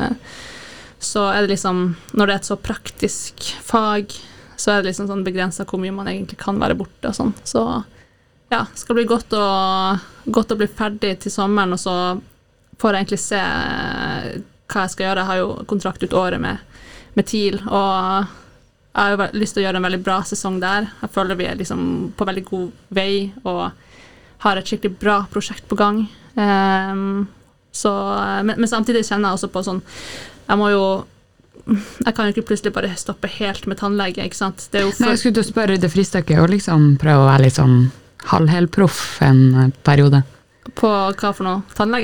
så er det liksom, når det er et så praktisk fag, så er det liksom sånn begrenset hvor mye man egentlig kan være borte og sånn. Så ja, det skal bli godt å, godt å bli ferdig til sommeren, og så får jeg egentlig se hva jeg skal gjøre. Jeg har jo kontrakt ut året med, med TIL, og jeg har jo lyst til å gjøre en veldig bra sesong der. Jeg føler vi er liksom på veldig god vei, og har et skikkelig bra prosjekt på gang. Um, så, men, men samtidig kjenner jeg også på sånn, jeg må jo jeg kan jo ikke plutselig bare stoppe helt med tannlege, ikke sant? Det er jo for... Nei, jeg skulle til å spørre, det frister ikke å liksom prøve å være litt sånn halvhelproff en periode. På hva for noe? Tannlege?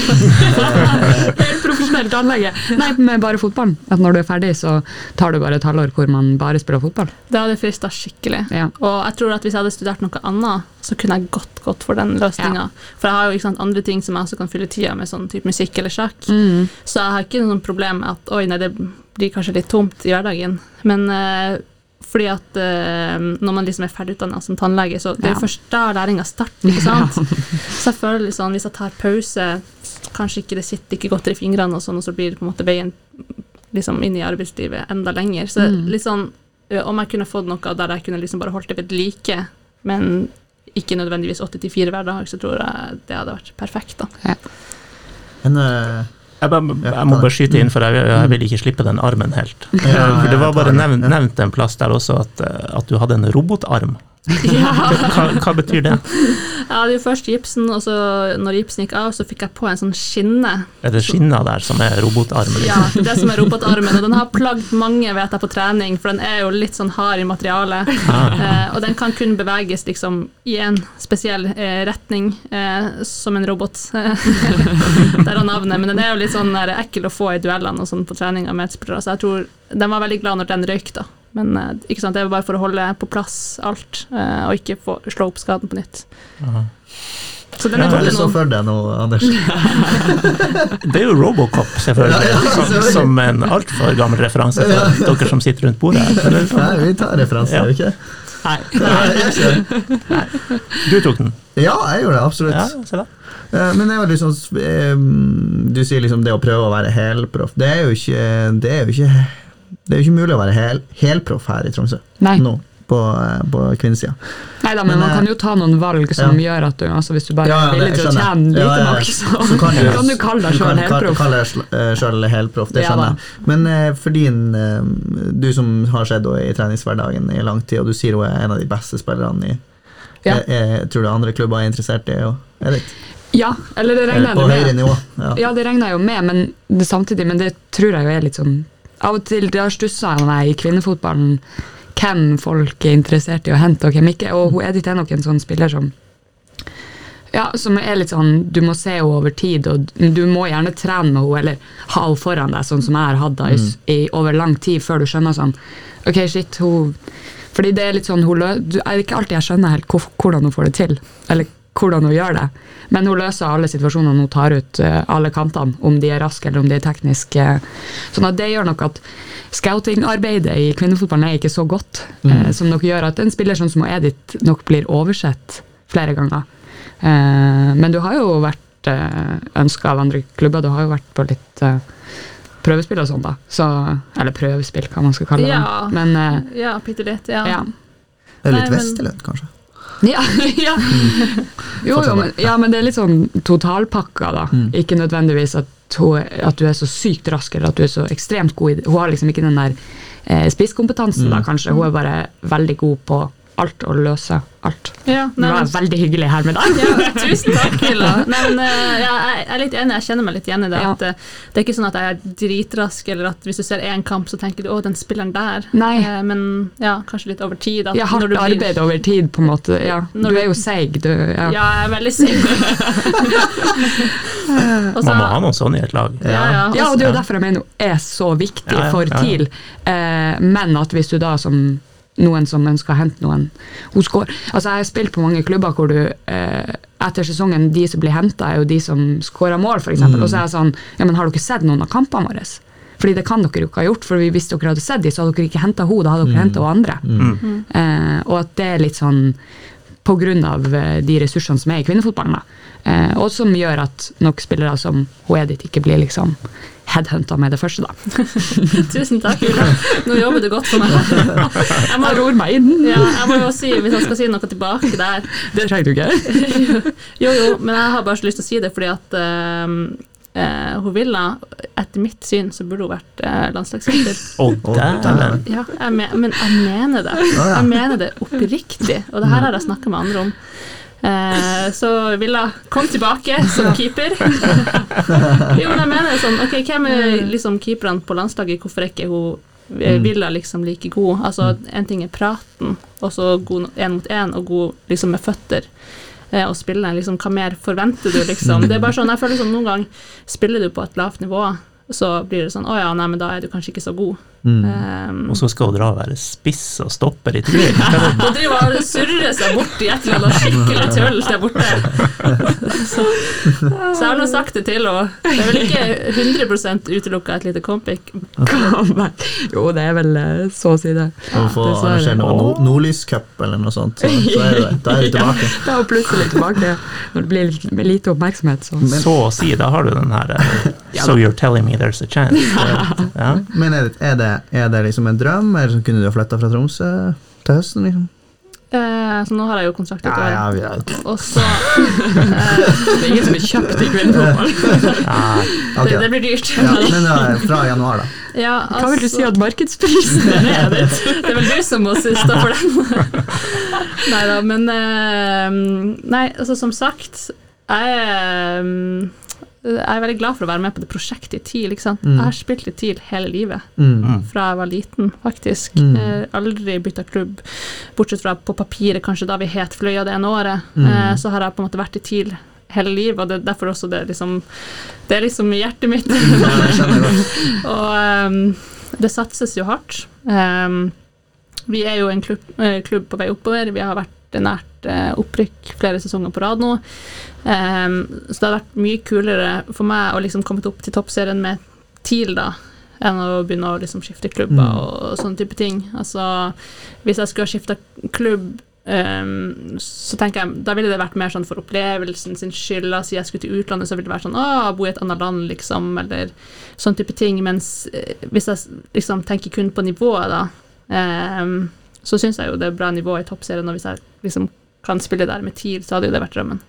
Helt profesjonell tannlege. Nei, med bare fotballen. At når du er ferdig, så tar du bare et halvår hvor man bare spiller fotball. Det hadde fristet skikkelig. Ja. Og jeg tror at hvis jeg hadde studert noe annet, så kunne jeg gått godt for den løsningen. Ja. For jeg har jo ikke sant, andre ting som jeg også kan fylle tida med, sånn type musikk eller sjakk. Mm. Så jeg har ikke noen problem med at, oi, nei, det blir kanskje litt tomt i hverdagen. Men... Uh, fordi at uh, når man liksom er ferdigutdannet som tannlege, så det er jo ja. først da læringen starter, ikke sant? Ja. Så jeg føler liksom, hvis jeg tar pause, kanskje ikke det sitter ikke godt i fingrene og sånn, og så blir det på en måte veien liksom inn i arbeidslivet enda lenger. Så mm. liksom, om jeg kunne fått noe der jeg kunne liksom bare holdt det ved like, men ikke nødvendigvis åtte til fire hver dag, så tror jeg det hadde vært perfekt da. Ja. Men... Uh Jeg, bare, jeg må bare skyte inn, for jeg, jeg vil ikke slippe den armen helt. Ja, for det var bare nevnt, nevnt en plass der også at, at du hadde en robotarm. Ja. Hva, hva betyr det? Jeg hadde jo først gipsen, og så når gipsen gikk av, så fikk jeg på en sånn skinne. Er det skinna der som er robotarmen? Ja, det som er robotarmen, og den har plagd mange, vet jeg, på trening, for den er jo litt sånn hard i materialet, ah. eh, og den kan kun beveges liksom i en spesiell eh, retning, eh, som en robot. Der er navnet, men den er jo litt sånn der, ekkel å få i duellene og sånn på trening av medspillere, så jeg tror den var veldig glad når den røyk da. Men ikke sant, det er bare for å holde på plass alt, og ikke få, slå opp skaden på nytt. Aha. Så den er ja, så for deg nå, Anders. Det er jo Robocop, selvfølgelig, ja, ja, som, som en alt for gammel referanse for ja. dere som sitter rundt bordet. Sånn? Nei, vi tar referanse, ja. Ikke? Nei. Nei. Nei. Du tok den? Ja, jeg gjorde det, absolutt. Ja, se da. Men det er jo liksom, du sier liksom det å prøve å være helproff, det er jo ikke, det er jo ikke Det er jo ikke mulig å være hel, helproff her i Tromsø Nei. nå, på, på kvinnesida. Neida, men, men man kan jo ta noen valg som ja. gjør at du, altså hvis du bare ja, er villig til å tjene lite ja, ja. nok, så, så kan, du, kan du kalle deg selv helproff. Du kan kalle deg selv helproff, det skjønner jeg. Ja, men uh, for din, uh, du som har sett i treningshverdagen i lang tid, og du sier hun er en av de beste spillerne i, ja. jeg, jeg tror du andre klubber er interessert i, og er det ikke? Ja, eller det regner jeg på med. Høyre nivå. Ja. ja, det regner jeg jo med, men det, samtidig, men det tror jeg jo er litt sånn av og til, det har stusset meg i kvinnefotballen hvem folk er interessert i å hente og hvem ikke, og hun Edith er nok en sånn spiller som ja, som er litt sånn, du må se henne over tid, og du må gjerne trene med henne, eller ha henne foran deg, sånn som jeg har hatt da, i, i over lang tid, før du skjønner sånn, ok, shit, hun, fordi det er litt sånn, hun lø, du, er ikke alltid jeg skjønner helt hvordan hun får det til, eller hvordan hun gjør det, men hun løser alle situasjonene, hun tar ut uh, alle kantene, om de er raske eller om de er tekniske, sånn at det gjør nok at scouting-arbeidet i kvinnefotballen er ikke så godt, mm. uh, som nok gjør at en spiller sånn som Edith nok blir oversett flere ganger. Uh, men du har jo vært uh, ønsket av andre klubber, du har jo vært på litt uh, prøvespill og sånn da, så, eller prøvespill, hva man skal kalle ja. det. Men, uh, ja, bitte litt, ja. ja. Det er litt Vesterlønn, kanskje? Ja, ja. Jo, jo, men, ja, men det er litt sånn totalpakka da, mm. ikke nødvendigvis at, hun, at du er så sykt rask, eller at du er så ekstremt god i det. Hun har liksom ikke den der eh, spisskompetansen mm. da, kanskje, hun er bare veldig god på alt og løse alt. Ja, nei, det var veldig hyggelig her med deg. Ja, tusen takk, Hilla. Nei, men ja, jeg er litt enig, jeg kjenner meg litt igjen i det, ja. at det er ikke sånn at jeg er dritrask, eller at hvis du ser en kamp, så tenker du, å, den spilleren der. Nei. Eh, men ja, kanskje litt over tid. At ja, hardt blir, arbeid over tid, på en måte. Ja, du er jo seig, du. Ja, ja jeg er veldig seig. Man må ha noen sånn i et lag. Ja, ja, ja, og det er jo derfor jeg mener hun er så viktig ja, ja, for ja. TIL. Eh, men at hvis du da som noen som ønsker å hente noen hos går. Altså jeg har spilt på mange klubber hvor du eh, etter sesongen, de som blir hentet er jo de som skårer mål for eksempel, mm. og så er jeg sånn, ja men har dere sett noen av kampene våre? Fordi det kan dere jo ikke ha gjort, for hvis dere hadde sett de, så hadde dere ikke hentet henne, da hadde dere mm. hentet henne andre. Mm. Eh, og at det er litt sånn på grunn av de ressursene som er i kvinnefotballen da. Eh, og som gjør at nok spillere som hun Edith ikke blir liksom headhunta med det første da. Tusen takk, Ulla. Nå jobber du godt for meg. Jeg må ror meg inn. Ja, jeg må jo si, hvis jeg skal si noe tilbake der. Det trenger du ikke. jo, jo, men jeg har bare så lyst til å si det, fordi at um, eh, hun Villa, etter mitt syn, så burde hun vært eh, landslagsspiller. Å, dæven. Ja, jeg men, men jeg mener det. Jeg mener det oppriktig, og det her har jeg snakket med andre om. Eh, så Villa kom tilbake som keeper. Jo, men jeg mener det sånn, ok, hvem er liksom keeperne på landslaget, hvorfor er ikke hun Villa liksom like god? Altså, en ting er praten, og så god en mot en, og god liksom med føtter. Og spille, liksom, hva mer forventer du, liksom? Det er bare sånn, jeg føler sånn, noen gang spiller du på et lavt nivå, så blir det sånn, å ja, nei, men da er du kanskje ikke så god. Mm. Um, og så skal du dra og være spiss og stopper i trynet. Og driver og surrer seg bort i et eller annet skikkelig tøll der borte. Så, så jeg har nå sagt det til, og det er vel ikke hundre prosent utelukket et lite comeback. Jo, det er vel så å si det. Og få arrangere noe Nordlys-cup eller noe sånt, så, så er det, da er vi tilbake. Ja, da er plutselig tilbake, når det blir litt, lite oppmerksomhet. Så. Men, så å si, da har du den her, so you're telling me there's a chance. Ja. Men er det, er det Er det liksom en drøm, eller så kunne du ha flyttet fra Tromsø til høsten, liksom? Eh, så nå har jeg jo kontrakt et år. Ja, ja, ja. Og så... Eh, det er ingen som er kjøpt i kvinnefotball. Okay. det, det blir dyrt. Ja, men uh, fra januar, da? Ja, altså, hva vil du si at markedsprisen er ned dit? Det er vel du som må stå for den. Neida, men... Uh, nei, altså som sagt, jeg... Um, jeg er veldig glad for å være med på det prosjektet i TIL, ikke sant? Mm. Jeg har spilt i TIL hele livet, mm. fra jeg var liten, faktisk. Mm. Jeg har aldri byttet klubb, bortsett fra på papiret, kanskje da vi het Fløya det ene året, mm. eh, så har jeg på en måte vært i TIL hele livet, og det er derfor også det liksom, det er liksom i hjertet mitt. Og um, det satses jo hardt. Um, vi er jo en klubb, eh, klubb på vei oppover, vi har vært nært eh, opprykk flere sesonger på rad nå. Um, så det har vært mye kulere for meg å liksom komme opp til toppserien med TIL da, enn å begynne å liksom skifte klubber mm. og, og sånne type ting. Altså, hvis jeg skulle ha skiftet klubb, um, så tenker jeg, da ville det vært mer sånn for opplevelsen sin skyld. Altså, jeg skulle til utlandet, så ville det vært sånn, å, bo i et annet land, liksom, eller sånne type ting. Mens eh, hvis jeg liksom tenker kun på nivået da, um, så synes jeg jo det er bra nivå i toppserien, og hvis jeg liksom kan spille der med TIL, så hadde jo det vært drømmen.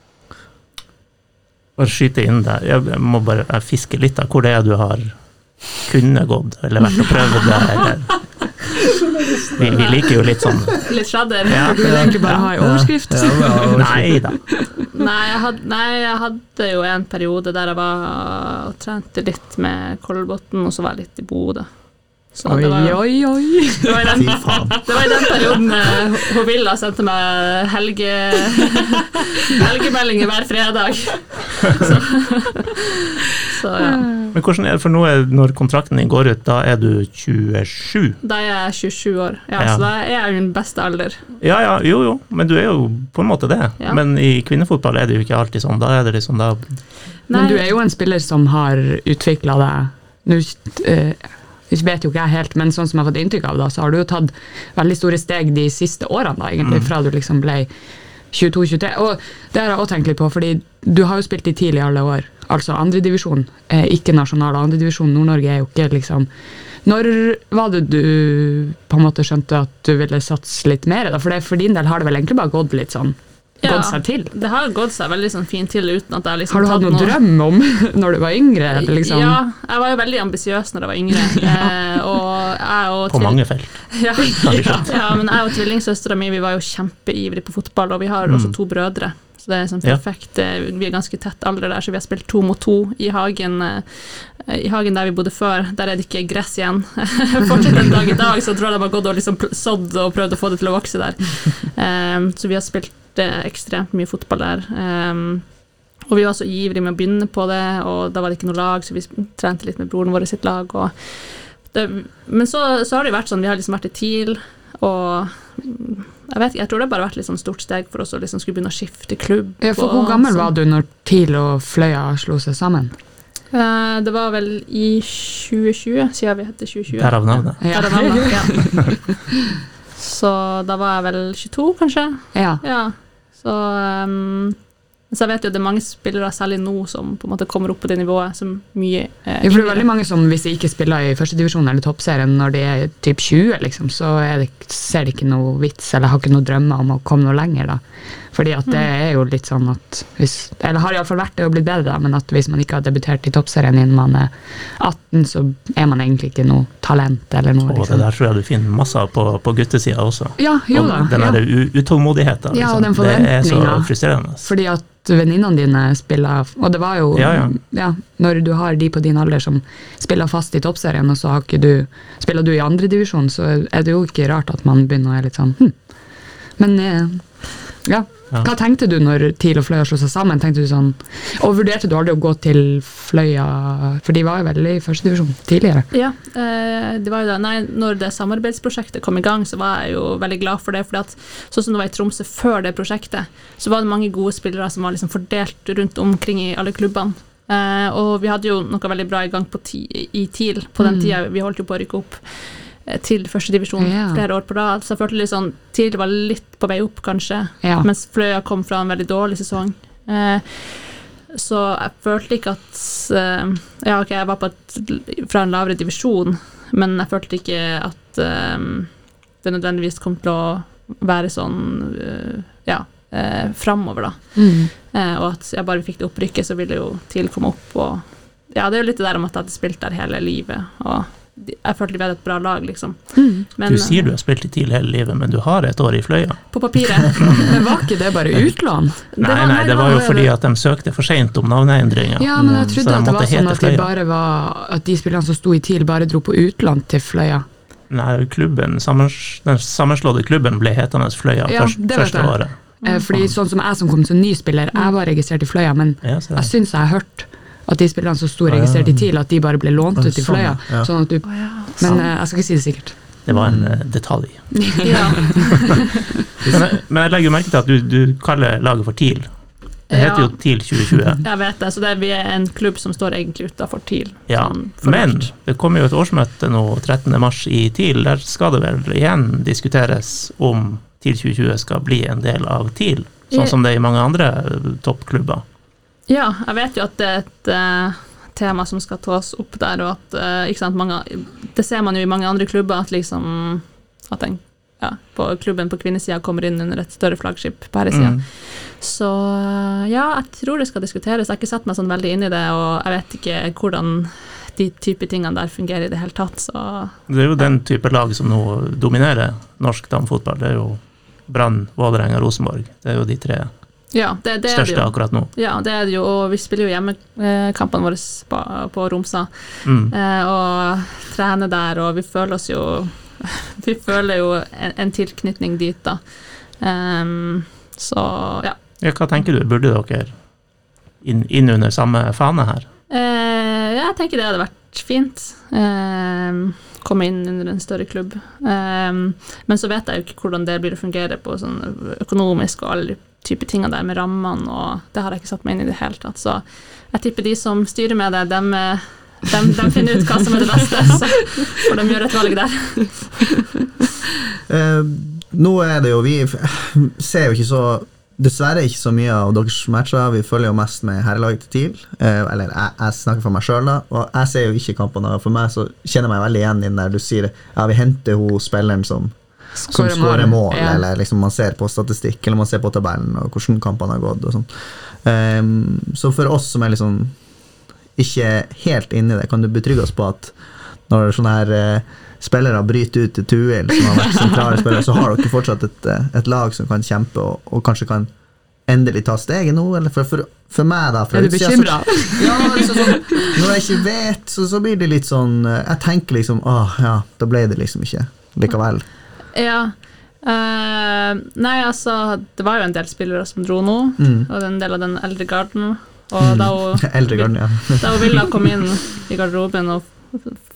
Bare skyte inn der, jeg må bare jeg fiske litt av hvor det er du har kunnet gått, eller vært og prøvd det, eller vi, vi liker jo litt sånn litt sladder. Ja, du vil egentlig bare ha en overskrift. Ja, ja, ja, nei da. Nei jeg, had, nei, jeg hadde jo en periode der jeg var og trente litt med Kolbotn, og så var jeg litt i Bodø. Så oi, det var, oi, oi. Det var, den, det var i den perioden uh, hun Villa sendte meg helge, helgemeldinger hver fredag. Så, så ja. Men hvordan er det, for nå er, når kontrakten din går ut, da er du tjuesju? Da er jeg tjuesju år, ja, ja. Så da er jeg min beste alder. Ja, ja, jo, jo, men du er jo på en måte det. Ja. Men i kvinnefotball er det jo ikke alltid sånn, da er det liksom da... Men du er jo en spiller som har utviklet deg nå... Uh, Jeg vet jo ikke jeg helt, men sånn som jeg har fått inntrykk av da, så har du jo tatt veldig store steg de siste årene da, egentlig, fra du liksom ble tjueto tjuetre. Og det har jeg også tenkt litt på, fordi du har jo spilt i TIL i alle år, altså andre divisjon, eh, ikke nasjonal, andre divisjon, Nord-Norge er jo ikke liksom... Når var det du på en måte skjønte at du ville satse litt mer da? For, det, for din del har det vel egentlig bare gått litt sånn, ja, gått seg til? Det har gått seg veldig sånn fint til uten at jeg liksom... Har du hatt noen noe... drøm om når du var yngre? Liksom? Ja, jeg var jo veldig ambisiøs når jeg var yngre. eh, og jeg og på mange felt. Ja, ja, ja, men jeg og tvillingsøstera mi, vi var jo kjempeivrig på fotball, og vi har mm. også to brødre. Så det er sånn perfekt. Ja. Vi er ganske tett alder der, så vi har spilt to mot to i hagen, i hagen der vi bodde før. Der er det ikke gress igjen. Fortsatt en dag i dag, så tror jeg de har gått og liksom sådd og prøvd å få det til å vokse der. Um, så vi har spilt ekstremt mye fotball der. Um, og vi var så ivrige med å begynne på det, og da var det ikke noe lag, så vi trente litt med broren vår i sitt lag. Og det, men så, så har det vært sånn, vi har liksom vært i TIL, og jeg vet ikke, jeg tror det har bare vært litt sånn stort steg for oss å liksom skulle begynne å skifte klubb. Ja, for hvor gammel var du når TIL og Fløya slo seg sammen? Uh, det var vel i tjue tjue, siden vi hette tjue tjue. Derav navnet. Ja. Derav navnet, ja. Så da var jeg vel tjueto, kanskje. Ja. Ja. Så um, Så jeg vet jo at det er mange spillere, særlig nå, som på en måte kommer opp på det nivået som mye eh, ja, for det er veldig mange som, hvis de ikke spiller i første divisjon eller toppserien når de er typ tjue, liksom, så er det, ser de ikke noe vits, eller har ikke noe drømmer om å komme noe lenger da. Fordi at det er jo litt sånn at, hvis, eller har i alle fall vært det og blitt bedre da, men at hvis man ikke har debutert i toppserien innen man er atten, så er man egentlig ikke noe talent eller noe. Og liksom. det der tror jeg du finner masse på, på guttesida også. Ja, jo da. Og den ja. der utålmodigheten, liksom. Ja, og den det er så frustrerende. Fordi at venninnene dine spiller, og det var jo, ja, ja. Ja, når du har de på din alder som spiller fast i toppserien, og så har ikke du, spiller du i andre divisjon, så er det jo ikke rart at man begynner å være litt sånn, hm. Men, ja. Ja. Hva tenkte du når TIL og Fløya slo seg sammen? Tenkte du sånn, og vurderte du aldri å gå til Fløya, for de var jo veldig i første divisjon tidligere? Ja, eh, det var jo det. Nei, når det samarbeidsprosjektet kom i gang, så var jeg jo veldig glad for det, fordi at sånn som det var i Tromsø før det prosjektet, så var det mange gode spillere som var liksom fordelt rundt omkring i alle klubbene. Eh, og vi hadde jo noe veldig bra i gang på ti, i TIL på den mm. tiden. Vi holdt jo på å rykke opp til første divisjon ja. flere år på rad, så jeg følte litt sånn, TIL var litt på vei opp kanskje, ja. mens Fløya kom fra en veldig dårlig sesong. Eh, så jeg følte ikke at, eh, ja ok, jeg var på et, fra en lavere divisjon, men jeg følte ikke at eh, det nødvendigvis kom til å være sånn, eh, ja, eh, fremover da. Mm. Eh, og at jeg bare fikk det opprykket, så ville jo TIL komme opp, og ja, det er jo litt det der om at jeg hadde spilt der hele livet, og jeg følte vi hadde et bra lag, liksom. Mm. Men, du sier du har spilt i TIL hele livet, men du har et år i Fløya. På papiret. Men var ikke det bare utlån? Nei, nei, nei, det var jo fordi at de søkte for sent om navneendringer. Ja, men jeg trodde at det var sånn at, de bare var, at de spillerne som sto i TIL bare dro på utlån til Fløya. Nei, klubben, sammens, den sammenslåtte klubben ble hetende Fløya ja, først, første året. Mm. Fordi sånn som jeg som kom som ny spiller, jeg var registrert i Fløya, men ja, jeg synes jeg har hørt at de spillerne som sto registrert i TIL, at de bare ble lånt ut i Fløya. Ja. Sånn at du, oh, ja. Men uh, jeg skal ikke si det sikkert. Det var en uh, detalj. Ja. men, jeg, men jeg legger jo merke til at du, du kaller laget for TIL. Det heter ja. jo TIL tjue tjue. Jeg vet det, så det er, vi er en klubb som står egentlig utenfor TIL. Ja, sånn men det kommer jo et årsmøte nå trettende mars i TIL, der skal det vel igjen diskuteres om TIL tjue tjue skal bli en del av TIL, sånn som det er i mange andre toppklubber. Ja, jeg vet jo at det er et uh, tema som skal tas opp der, og at, uh, ikke sant, mange, det ser man jo i mange andre klubber, at liksom, at den, ja, på klubben på kvinnesiden kommer inn under et større flaggskip på herresiden. Mm. Så uh, ja, jeg tror det skal diskuteres. Jeg har ikke satt meg sånn veldig inn i det, og jeg vet ikke hvordan de type tingene der fungerer i det hele tatt. Så, det er jo den type lag som nå dominerer norsk damefotball. Det er jo Brann, Vålerenga, Rosenborg. Det er jo de tre ja, det, det største er det jo. Akkurat nå. Ja, det er det jo, og vi spiller jo hjemmekampene våre på, på Romsa, mm. eh, og trener der, og vi føler oss jo, vi føler jo en, en tilknytning dit da. Um, så, ja. Ja. Hva tenker du, burde dere inn, inn under samme fane her? Eh, jeg tenker det hadde vært fint. Eh, komme inn under en større klubb. Eh, men så vet jeg jo ikke hvordan det blir å fungere på sånn økonomisk og alle type tingene der med rammene, og det har jeg ikke satt meg inn i det hele tatt. Så jeg tipper de som styrer med det, dem, dem, dem finner ut hva som er det beste, så får de gjøre et valg der. eh, nå er det jo, vi ser jo ikke så dessverre ikke så mye av deres matcher. Vi følger jo mest med herrelaget til TIL, eh, eller jeg, jeg snakker for meg selv da, og jeg ser jo ikke kampene. For meg så kjenner jeg meg veldig igjen inn der du sier, ja, vi henter ho spilleren som som skårer mål, ja. Eller liksom man ser på statistikk, eller man ser på tabellen og hvordan kampene har gått og sånn. Um, så for oss som er liksom ikke helt inne i det, kan du betrygge oss på at når sånne her uh, spillere bryter ut til Tuil, som har vært sentrale spillere, så har dere fortsatt et, et lag som kan kjempe og, og kanskje kan endelig ta steget nå, eller for, for, for meg da for er du bekymret? Ja, liksom sånn, når jeg ikke vet, så, så blir det litt sånn, jeg tenker liksom, åh ja, da ble det liksom ikke likevel. Ja, uh, nei altså, det var jo en del spillere som dro nå, mm. og en del av den eldre garden, og mm. da hun, eldre garden, ja. da hun ville komme inn i garderoben og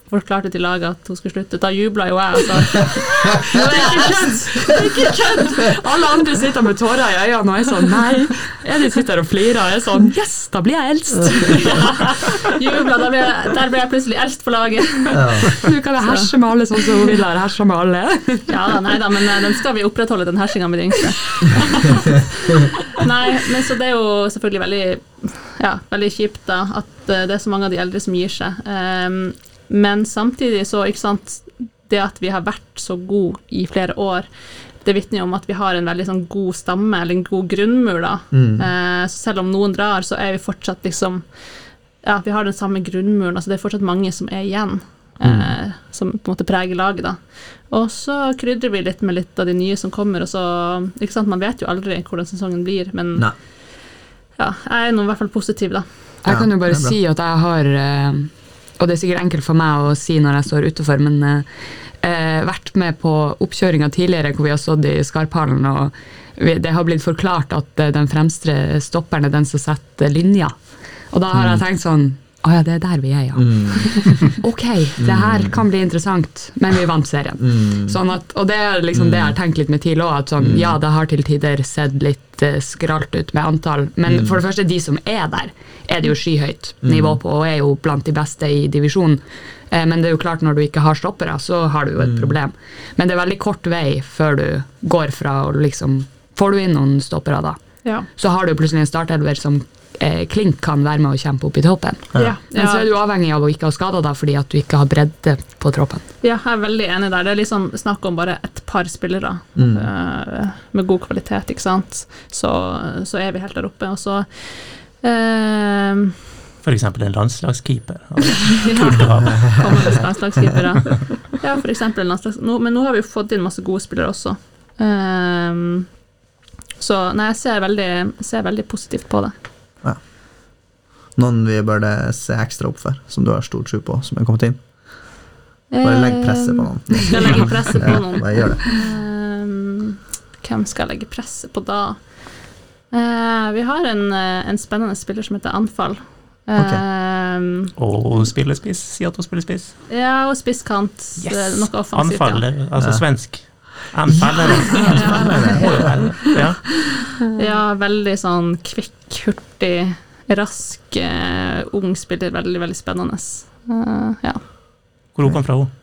forklarte til laget at hun skulle slutte, da jublet jo jeg, altså. Det er ikke kødd! Det er ikke kødd! Alle andre sitter med tårer i øynene, og er sånn, nei. Edith sitter og flirer, og er sånn, yes, da blir jeg eldst. Jublet, der ble, jeg, der ble jeg plutselig eldst på laget. Ja. Du kan herse med alle sånn som hun vil ha herse med alle. Ja, nei da, men den skal vi opprettholde, den hersingen med de yngste. Nei, men så det er jo selvfølgelig veldig, ja, veldig kjipt da, at det er så mange av de eldre som gir seg. Um, men samtidig så, ikke sant, det at vi har vært så gode i flere år, det vitner jo om at vi har en veldig sånn god stamme, eller en god grunnmur da. Mm. Uh, så selv om noen drar, så er vi fortsatt liksom, ja, vi har den samme grunnmuren, altså det er fortsatt mange som er igjen. Mm. Eh, som på en måte preger laget da. Og så krydrer vi litt med litt av de nye som kommer, og så, ikke sant, man vet jo aldri hvordan sesongen blir, men Nei. Ja, jeg er nå i hvert fall positiv da. Jeg kan jo bare si at jeg har, og det er sikkert enkelt for meg å si når jeg står utenfor, men eh, vært med på oppkjøringa tidligere hvor vi har stått i Skarphallen, og vi, det har blitt forklart at den fremste stopperen er den som setter linja. Og da har mm. jeg tenkt sånn, Å ja, det er der vi er, ja. Mm. Ok, det her kan bli interessant, men vi vant serien. Mm. Sånn at, og det er liksom mm. det jeg har tenkt litt med TIL også, at sånn, mm. ja, det har til tider sett litt uh, skralt ut med antall, men mm. for det første, de som er der, er det jo skyhøyt nivå på, og er jo blant de beste i divisjonen. Eh, men det er jo klart, når du ikke har stoppere, så har du jo et problem. Men det er veldig kort vei før du går fra, og liksom, får du inn noen stoppere da, ja. Så har du plutselig en startelver som Klink kan være med å kjempe opp i toppen. Ja. Men så er du avhengig av å ikke ha skadet da, fordi at du ikke har bredde på troppen. Ja, jeg er veldig enig der. Det er liksom snakk om bare et par spillere mm. uh, med god kvalitet, ikke sant? Så, så er vi helt der oppe. Og så... Uh, for eksempel en landslagskeeper. Kult å ha med. Kommende landslagskeeper, ja. Ja, for eksempel en landslags... Nå, men nå har vi jo fått inn masse gode spillere også. Uh, så nei, jeg ser veldig, ser veldig positivt på det. Ja. Noen vi burde se ekstra opp for, som du har stor tro på, som er kommet inn. Bare legg presset på noen. Skal jeg legge presset på noen? Ja, bare gjør det. Um, hvem skal jeg legge presset på da? Uh, vi har en, en spennende spiller som heter Anfall. Okay. Um, og spiller spiss, sier at hun spiller spiss. Ja, og spisskant. Yes. Noe offensivt. Anfall, ja. Altså ja. Svensk. Anfall, ja. Ja. Ja, veldig sånn kvikk, hurtig, rask, uh, ung spiller, veldig, veldig spennende. Uh, ja. Hvor hun kom fra hun?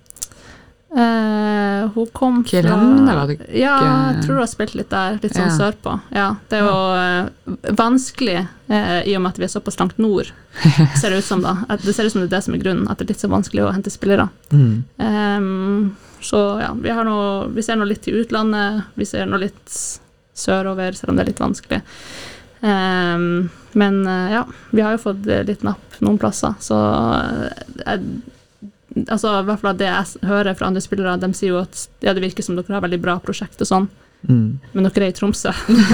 Uh, hun kom fra... Kjelhamne, var det ikke? Ja, jeg tror hun har spilt litt der, litt sånn ja. Sørpå. Ja, det er jo uh, vanskelig, uh, i og med at vi er såpass langt nord, ser det ut som da. At det ser ut som det er det som er grunnen, at det er litt så vanskelig å hente spillere. Mm. Um, så ja, vi, har noe, vi ser noe litt i utlandet, vi ser noe litt sørover, selv om det er litt vanskelig. Um, men uh, ja, vi har jo fått litt napp noen plasser, så uh, altså i hvert fall det jeg hører fra andre spillere, de sier jo at ja, det virker som dere har veldig bra prosjekt og sånn, mm. men dere er i Tromsø.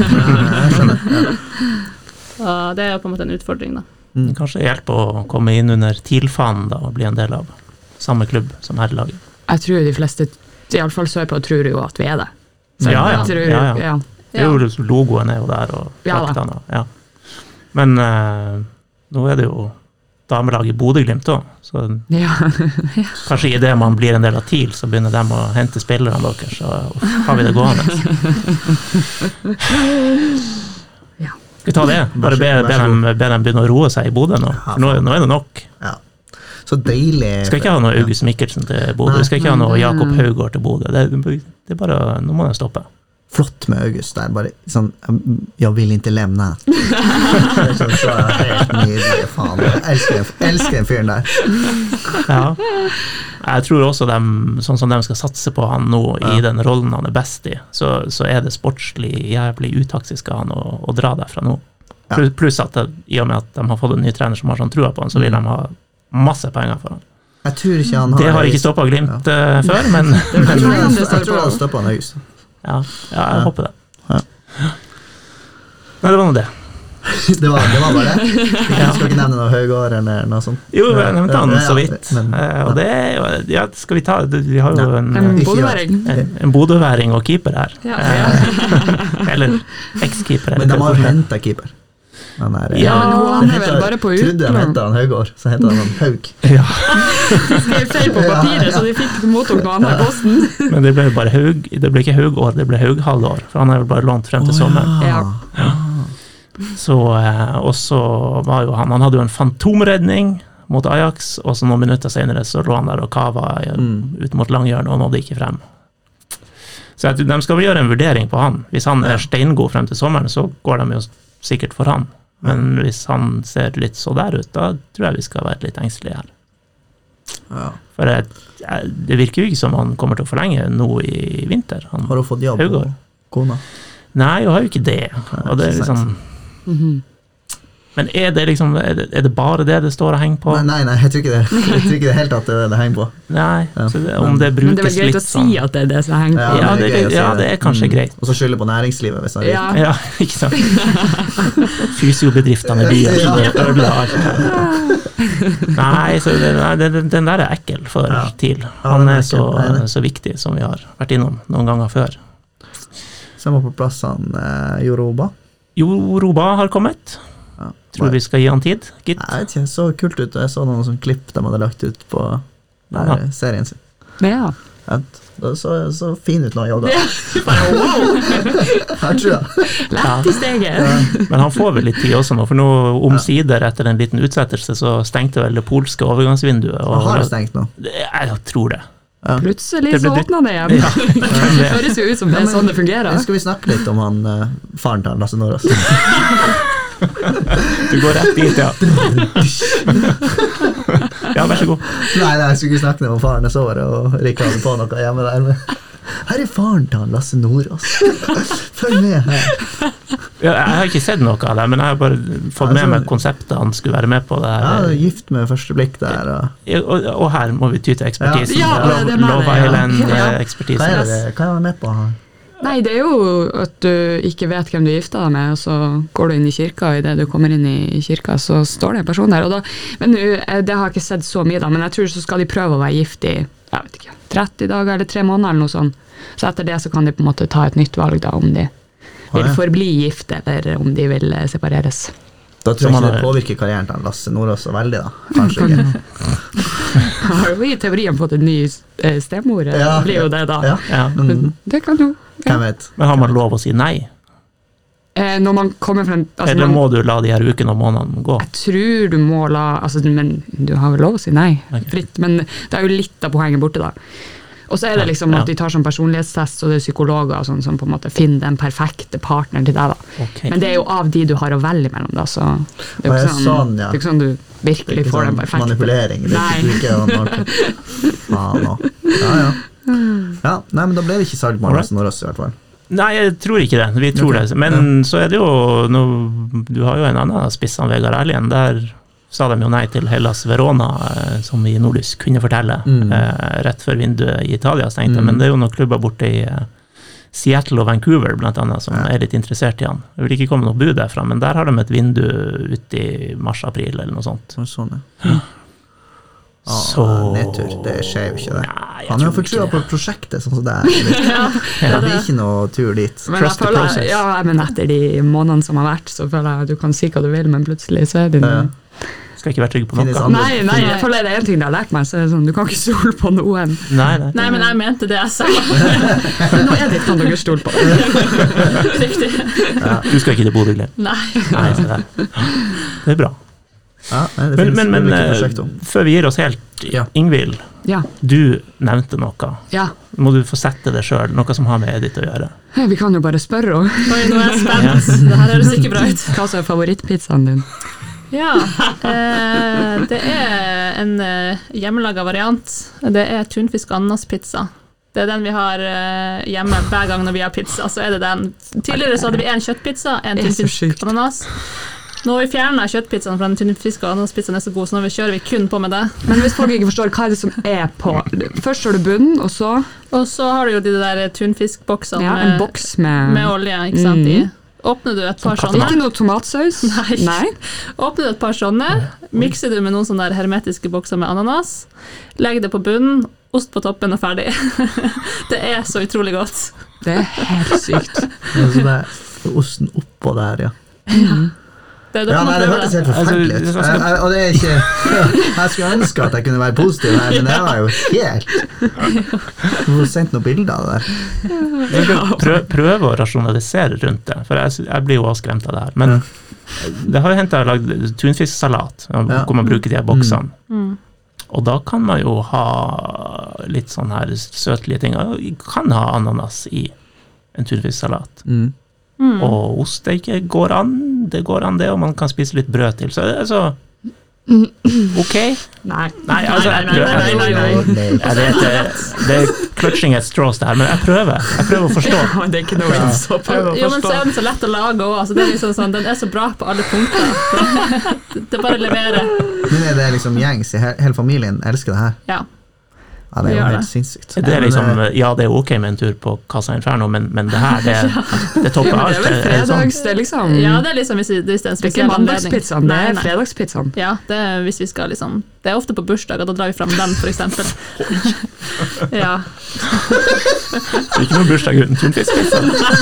Så det er jo på en måte en utfordring da. Mm. Kanskje hjelpe å komme inn under TIL-fanen da, og bli en del av samme klubb som herrelaget. Jeg tror de fleste, i alle fall sørpå, tror jo at vi er det. Så ja, ja, tror, ja, ja. ja. Det er jo logoen er jo der, og fraktene, ja, ja. Men uh, nå er det jo damelag i Bodø-Glimt også, så ja. Kanskje i det man blir en del av TIL, så begynner de å hente spillerne deres, så har vi det gående. Ja. Skal vi ta det? Bare be, be, dem, be dem begynne å roe seg i Bodø nå, for nå, nå er det nok. Ja. Så deilig. Skal ikke ha noe August Mikkelsen til Bodø, skal ikke ha noe Jakob Haugård til Bodø, det, det er bare, nå må den stoppe. Flott med August der, bare sånn, jeg vil ikke lemne. Det er sånn, så helt nydelig, faen. Jeg elsker, elsker den fyren der. Ja, jeg tror også de, sånn som de skal satse på han nå ja. I den rollen han er best i, så, så er det sportslig jævlig utaktisk av han å, å dra derfra nå. Ja. Pluss at det, i og med at de har fått en ny trener som har sånn trua på han, så vil de ha masse penger for han. Jeg tror ikke han har... Det har ikke stoppet Glimt ja. uh, før, men... jeg tror han, jeg tror han stoppet han August. Ja, ja, jeg ja. håper det. Ja. Nei, det var noe det. det, var, det var bare det. Jeg skal ikke nevne noe Høygård eller noe sånt. Jo, jeg nevnte han så vidt. Men, uh, og det er jo, ja, skal vi ta, vi har jo en, en bodøværing. En, en bodøværing og keeper her. Ja. Uh, eller eks-keeper. Men de har hentet keeper. Han er, Ja, men han er vel bare på utlån. Trodde de heter han Haugård, så heter han Haug. Ja. De skrev feil på papiret, så de fikk mottok noe annet i posten. Men det ble bare Haug, det ble ikke Haugår, det ble Haughalvår, for han er vel bare lånt frem til oh, sommeren. Ja. Ja. Så, eh, og så var jo han, han hadde jo en fantomredning mot Ajax, og så noen minutter senere så lå han der og kava mm. ut mot langhjørnet og nådde ikke frem. Så jeg, de skal vel gjøre en vurdering på han. Hvis han er steingod frem til sommeren, så går de jo sikkert for han. Men hvis han ser litt så der ut, da tror jeg vi skal være litt engstelige her. Ja. For jeg, jeg, det virker jo ikke som han kommer til å forlenge nå i vinter. Han, har du fått jobb Haugård. På kona? Nei, jeg har jo ikke det. Og det er liksom... Mm-hmm. Men er det liksom, er det, er det bare det det står og henger på? Nei, nei, nei jeg tror ikke det. Jeg tror ikke det helt at det er det det henger på. Nei, ja. Så det, om det brukes litt sånn... Men det er vel greit å sånn, si at det er det som henger på. Ja, det, det, ja, det er kanskje mm. greit. Og så skylder på næringslivet hvis han vil. Ja. Ja, ikke sant? Fysiobedriftene i byen som ødela alt her. Nei, så det, det, den der er ekkel for ja. TIL. Han er så, så viktig som vi har vært innom noen ganger før. Så må på plass han eh, Joroba. Joroba har kommet. Ja. Tror du vi skal gi han tid, gitt? Nei, jeg vet ikke, så kult ut. Jeg så noen sånn klipp de hadde lagt ut på der, serien sin. Ja. Ja, det så, så fin ut når han jogget. Ja. Her tror jeg. Lett i steget. Ja. Men han får vel litt tid også nå, for nå omsider etter en liten utsettelse så stengte vel det polske overgangsvinduet. Og har det stengt nå? Jeg tror det. Ja. Plutselig så åpna det igjen. Ja. Det høres jo ut som det er sånn det fungerer. Skal vi snakke litt om han uh, faren til Lasse Nordås? Du går rett dit, ja. Ja, vær så god. Nei, nei, jeg skulle ikke snakke om faren. Jeg så det, og Rikard hadde på noe hjemme der. Men her er faren til han Lasse Nordås. Følg med her. Ja, jeg har ikke sett noe av det, men jeg har bare fått med meg konseptet han skulle være med på det her. Ja, gift med første blikk der. Og, ja, og, og her må vi ty til ekspertisen. Ja, ja, det er Love Island-ekspertisen. Hva er det hva er han med på? Nei, det er jo at du ikke vet hvem du gifter deg med, og så går du inn i kirka, og i det du kommer inn i kirka, så står det en person der. Og da, men nu, det har jeg ikke sett så mye da, men jeg tror så skal de prøve å være gift i, jeg vet ikke, tretti dager eller tre måneder eller noe sånt. Så etter det så kan de på en måte ta et nytt valg da, om de vil forbli gift, eller om de vil separeres. Da tror jeg ikke det påvirker karrieren til Lasse Nordås så veldig da, kanskje ikke. Har jo i teorien fått en ny stemor, ja, blir jo det da. Ja, ja. Mm. Det kan jo. Ja. Vet. Men har man lov å si nei? Eh, når man kommer fra... Altså, eller må du la de her ukene og månedene gå? Jeg tror du må la... Altså, men du har vel lov å si nei, okay. Fritt, men det er jo litt av poenget borte da. Og så er det liksom at de tar sånn personlighetstest, og det er psykologer og sånn, som på en måte finner den perfekte partneren til deg da. Okay. Men det er jo av de du har å velge mellom da, så det er jo ikke sånn, sånn, ja. Det er ikke sånn du virkelig får sånn den perfekte. Manipulering, det er ikke, ikke noe. Faen nå. Ja, ja. Ja, nei, men da ble det ikke salg med Lasse Nordås i hvert fall. Nei, jeg tror ikke det. Vi tror okay. det. Men ja. Så er det jo no, du har jo en annen spiss av Vegard Erlien. Der sa de jo nei til Hellas Verona, som i Nordlys kunne fortelle, mm. eh, rett før vinduet i Italia stengte. Mm. Men det er jo noen klubber borte i eh, Seattle og Vancouver blant annet som ja. Er litt interessert i han. Det vil ikke komme noe bud derfra, men der har de et vindu ute i mars-april eller noe sånt. Sånn, ja. Ah, så nedtur, det skjer jo ikke det. Nei, han har jo fått trua på prosjektet sånn som det er. Ja, det blir ikke noe tur dit. Men, føler, ja, men etter de månedene som har vært, så føler jeg at du kan si hva du vil, men plutselig så er det noe. Ja. Skal ikke være trygg på noe. Nei, nei, jeg føler det er en ting de har lært meg, så er det sånn, du kan ikke stole på noen. Nei, nei. Nei, men jeg mente det jeg sa. Men nå er det ikke kan dere stole på. Riktig. Ja. Du skal ikke til Bodø-Glimt? Nei. Nei, det er bra. Ja, nei, det men men, men før vi gir oss helt, ja. Ingvild, ja. Du nevnte noe. Ja. Må du få sette det selv, noe som har med Edith å gjøre? Vi kan jo bare spørre om. Oi, nå er jeg spent. Ja. Det her høres ikke bra ut. Hva er favorittpizzaen din? Ja, eh, det er en eh, hjemmelaget variant. Det er tunfisk og ananaspizza. Det er den vi har eh, hjemme hver gang når vi har pizza. Så er det den. Tidligere så hadde vi en kjøttpizza, en tunfisk og ananas. Nå har vi fjernet kjøttpizzaen fra den tunfisk og ananaspizzaen er så god, så nå kjører vi kun på med det. Men hvis folk ikke forstår, hva er det som er på? Først har du bunnen, og så? Og så har du jo de der tunfiskboksene ja, en boks med, med olje, ikke sant? Mm. Åpner du et par sånne. Ikke noe tomatsaus? Nei. Nei. Åpner du et par sånne, mikser du med noen sånne der hermetiske bokser med ananas, legg det på bunnen, ost på toppen og ferdig. Det er så utrolig godt. Det er helt sykt. Det er osten oppå der, ja. Mm. Det, ja, nei, det hørtes helt forferdelig ut. Altså, jeg, og det er ikke Jeg skulle ønske at jeg kunne være positiv her, men det var jo helt Du har sendt noen bilder av det der. Prøv, prøve å rasjonalisere rundt det, for jeg, jeg blir jo også skremt av det her. Men det har jo hentet jeg har lagd tunfisksalat, hvor man bruker de her boksene. Mm. Mm. Og da kan man jo ha litt sånn her søtlige ting. Man kan ha ananas i en tunfisksalat. Mm. Mm. Og ost det ikke går an, det går an det, og man kan spise litt brød til. Så det er så ok? Nei. Nei, altså, jeg prøver. Nei, nei, nei, nei. Jeg vet, det, det er clutching at straws det her, men jeg prøver. Jeg prøver å forstå. Ja, det er ikke noe vits å prøve å forstå. Jo, men så er den så lett å lage også. Altså, det er liksom sånn, den er så bra på alle punkter. Det er bare å levere. Men er det liksom gjengs i hele familien elsker det her? Ja. Ja, det er jo helt sinnssykt. Det er liksom, ja, det er ok med en tur på Casa Inferno, men, men det her, det, det topper alt. Ja, det er vel fredags, det er liksom... Ja, det er liksom hvis, hvis det er en spesiell anledning. Det er ikke mandagspizzaen, det er fredagspizzaen. Ja, det er hvis vi skal liksom... Det er ofte på bursdag, og da drar vi frem den, for eksempel. Ja. Det er ikke noen bursdag uten tunfiskpizza.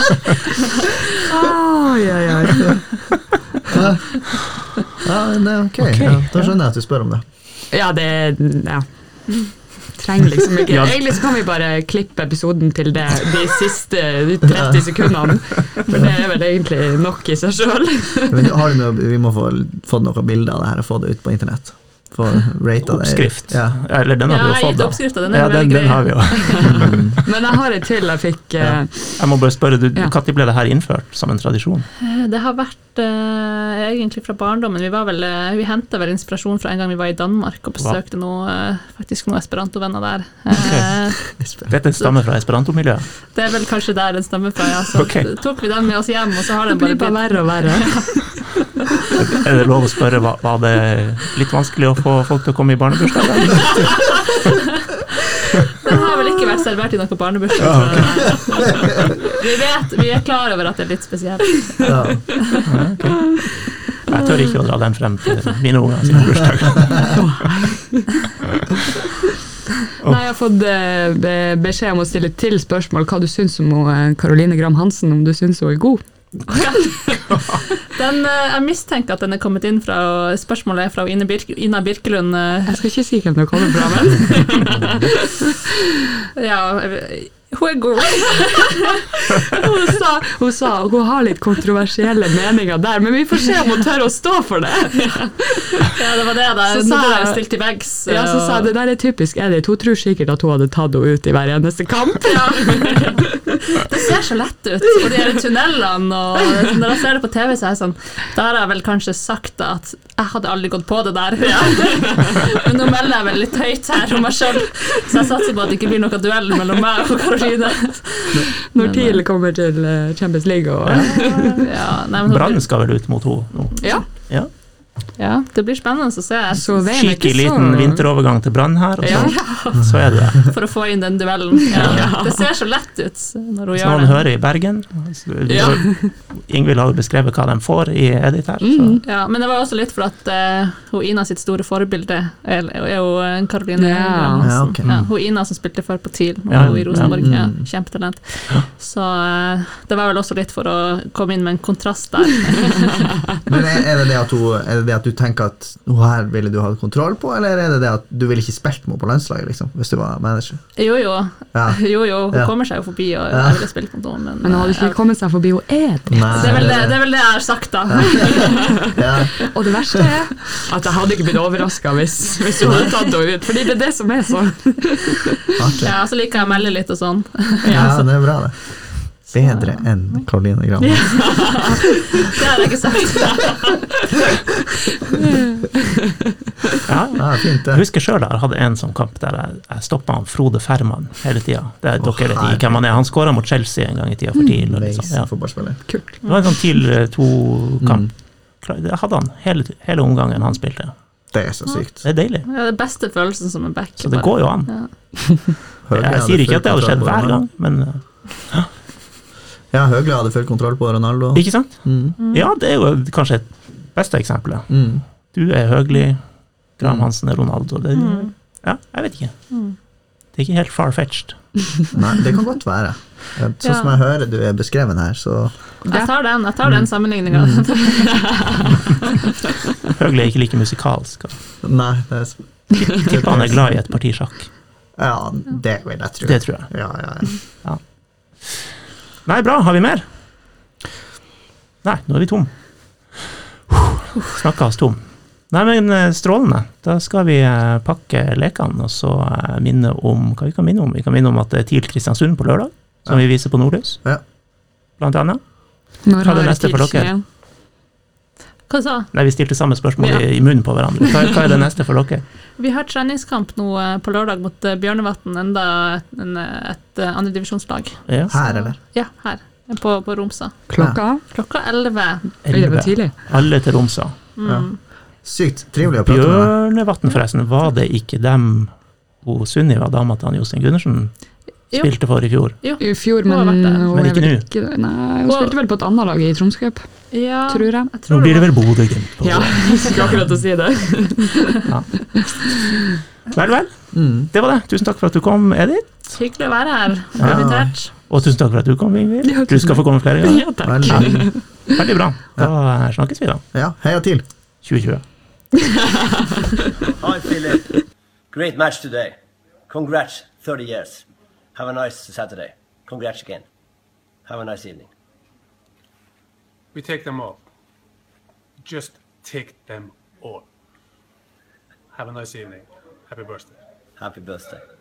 Oi, oi, oi. Ja, ja det er ok. okay. Ja, da skjønner jeg at du spør om det. Ja, det er... Ja. Trenger liksom ikke. Ja. Egentlig så kan vi bare klippe episoden til det, de siste de tretti sekundene, for det er vel egentlig nok i seg selv. Men har du noe, vi må få fått noen bilder av det her og få det ut på internett. For rate oppskrift. Ja. Eller den har ja, vi jo fått da. Oppskriften, den er ja, den, den har vi jo. Men jeg har et til jeg fikk ja. Jeg må bare spørre, du, ja. Når ble det her innført som en tradisjon? Det har vært uh, egentlig fra barndommen. Vi, var vel, uh, vi hentet vel inspirasjon fra en gang vi var i Danmark og besøkte noe, uh, faktisk noen Esperanto-venner der. Uh, Dette stammer fra Esperanto-miljøet? Det er vel kanskje der den stammer fra, ja. Så okay. tok vi den med oss hjem, og så har den bare blitt bare verre og verre. Er det lov å spørre, var, var det litt vanskelig å få folk til å komme i barnebursdagen? Den har vel ikke vært servert i noe barnebursdag. Ja, okay. Vi vet, vi er klar over at det er litt spesielt. Ja. Ja, okay. Jeg tør ikke å dra den frem til mine unger sine bursdag. Nei, jeg har fått be- beskjed om å stille til spørsmål hva du synes om Caroline Gram Hansen, om du synes hun er god. Den, jeg mistenker at den er kommet inn fra spørsmålet er fra Ina, Birk, Ina Birkelund. Jeg skal ikke si hvem det kommer fra, men ja, hun er god. hun, sa, hun sa hun har litt kontroversielle meninger der, men vi får se om hun tør å stå for det. Ja, det var det da. Så sa jeg stilt i veggs. Ja, så sa det der er typisk Edith. Hun tror sikkert at hun hadde tatt henne ut i hver eneste kamp. Ja. Det ser så lett ut, og de her tunnelene, og når jeg ser det på T V, så er jeg sånn, da har jeg vel kanskje sagt at jeg hadde aldri gått på det der. Ja. Men nå melder jeg vel litt høyt her om meg selv, så jeg satser på at det ikke blir noe duell mellom meg og Caroline. Når TIL kommer til Champions League og ja, nei, men Brann skal vel ut mot henne nå? Ja. Ja. Ja, det blir spennende å se. Skikkelig liten så... vinterovergang til Brann her, og så, ja. Så er det det. For å få inn den duellen. Ja. Ja. Det ser så lett ut når hun så gjør noen det. Hører i Bergen. Ja. Ingvild har jo beskrevet hva de får i Edith her. Mm. Ja, men det var også litt for at uh, hun Ina sitt store forbilde er, er jo Caroline ja. Hansen. Ja, okay. Ja, hun Ina som spilte før på TIL, og ja. hun i Rosenborg. Ja. Ja, kjempetalent. Så uh, det var vel også litt for å komme inn med en kontrast der. Men er, er, det det at hun, er det det at du tenker at her ville du ha kontroll på, eller er det det at du ville ikke spilt mot på landslaget, liksom, hvis du var manager? Jo, jo. Ja. Jo, jo. Hun ja. kommer seg jo forbi, og ja. jeg ville spilt mot henne. Men, men hun hadde ikke kommet seg forbi og Edith. Det er, vel det, det er vel det jeg har sagt, da. Ja. Og det verste er at jeg hadde ikke blitt overrasket hvis, hvis hun hadde tatt henne ut, fordi det er det som er sånn. Ja, så liker jeg å melde litt og sånn. Ja, det er bra det. Bedre enn Caroline Gram. Ja. Det har jeg ikke sagt. Ja, ja, fint det. Jeg husker selv jeg hadde en sånn kamp der jeg, jeg stoppet han Frode Ferman hele tiden. Det er, oh, dere vet ikke hvem han er. Han skåret mot Chelsea en gang i tiden for TIL. Liksom. Ja. Kult. Det var en sånn TIL to-kamp. Det hadde han hele, hele omgangen han spilte. Det er så sykt. Det er deilig. Ja, det beste følelsen som en back. Så det går jo an. Ja. Jeg sier ikke at det hadde skjedd hver gang, men... Ja. Ja, Høgli hadde full kontroll på Ronaldo. Ikke sant? Mm. Ja, det er jo kanskje et beste eksempelet. Mm. Du er Høgli, Gram Hansen er Ronaldo. Det, mm. Ja, jeg vet ikke. Mm. det er ikke helt far-fetched. Nei, det kan godt være. Sånn ja. Som jeg hører du er beskreven her, så... Jeg tar den, jeg tar den sammenligningen. Høgli er ikke like musikalsk. Nei, det er... Tipper han er glad i et partisjakk. Ja, det vil jeg tro. Det tror jeg. Ja, ja, ja. ja. Nei, bra. Har vi mer? Nei, nå er vi tom. Snakket oss tom. Nei, men strålende. Da skal vi pakke lekene, og så minne om, hva vi kan minne om? Vi kan minne om at det er TIL Kristiansund på lørdag, som ja. Vi viser på Nordlys. Ja. Blant annet. Når hva er det neste for dere? Hva sa? Nei, vi stilte samme spørsmål ja. i, i munnen på hverandre. Hva, hva er det neste for dere? Vi har treningskamp nå på lørdag mot Bjørnevatn, enda et, et andre divisjonslag. Ja. Her, eller? Ja, her. På, på Romsa. Klokka? Ja. Klokka elleve. Det var tidlig. Alle til Romsa. Mm. Ja. Sykt trivelig å prate med. Bjørnevatn forresten, var det ikke dem og Sunniva, dama til Jostein Gundersen, spilte for i fjor? Jo, i fjor, men, men ikke nå. Ikke, nei, hun spilte vel på et annet lag i Troms Cup, ja, tror jeg. jeg tror nå blir det vel Bodø-Glimt på. Ja, jeg skal akkurat å si det. ja. Vel, vel. Mm. Det var det. Tusen takk for at du kom, Edith. Hyggelig å være her. Ja. Og tusen takk for at du kom, Ingvild. Du skal få komme flere ganger. Ja, takk. Ja. Veldig bra. Da snakkes vi da. Ja, heia til. tjue tjue. Hi, Philip. Great match today. Congrats, thirty years. Have a nice Saturday. Congrats again. Have a nice evening. We take them all. Just take them all. Have a nice evening. Happy birthday. Happy birthday.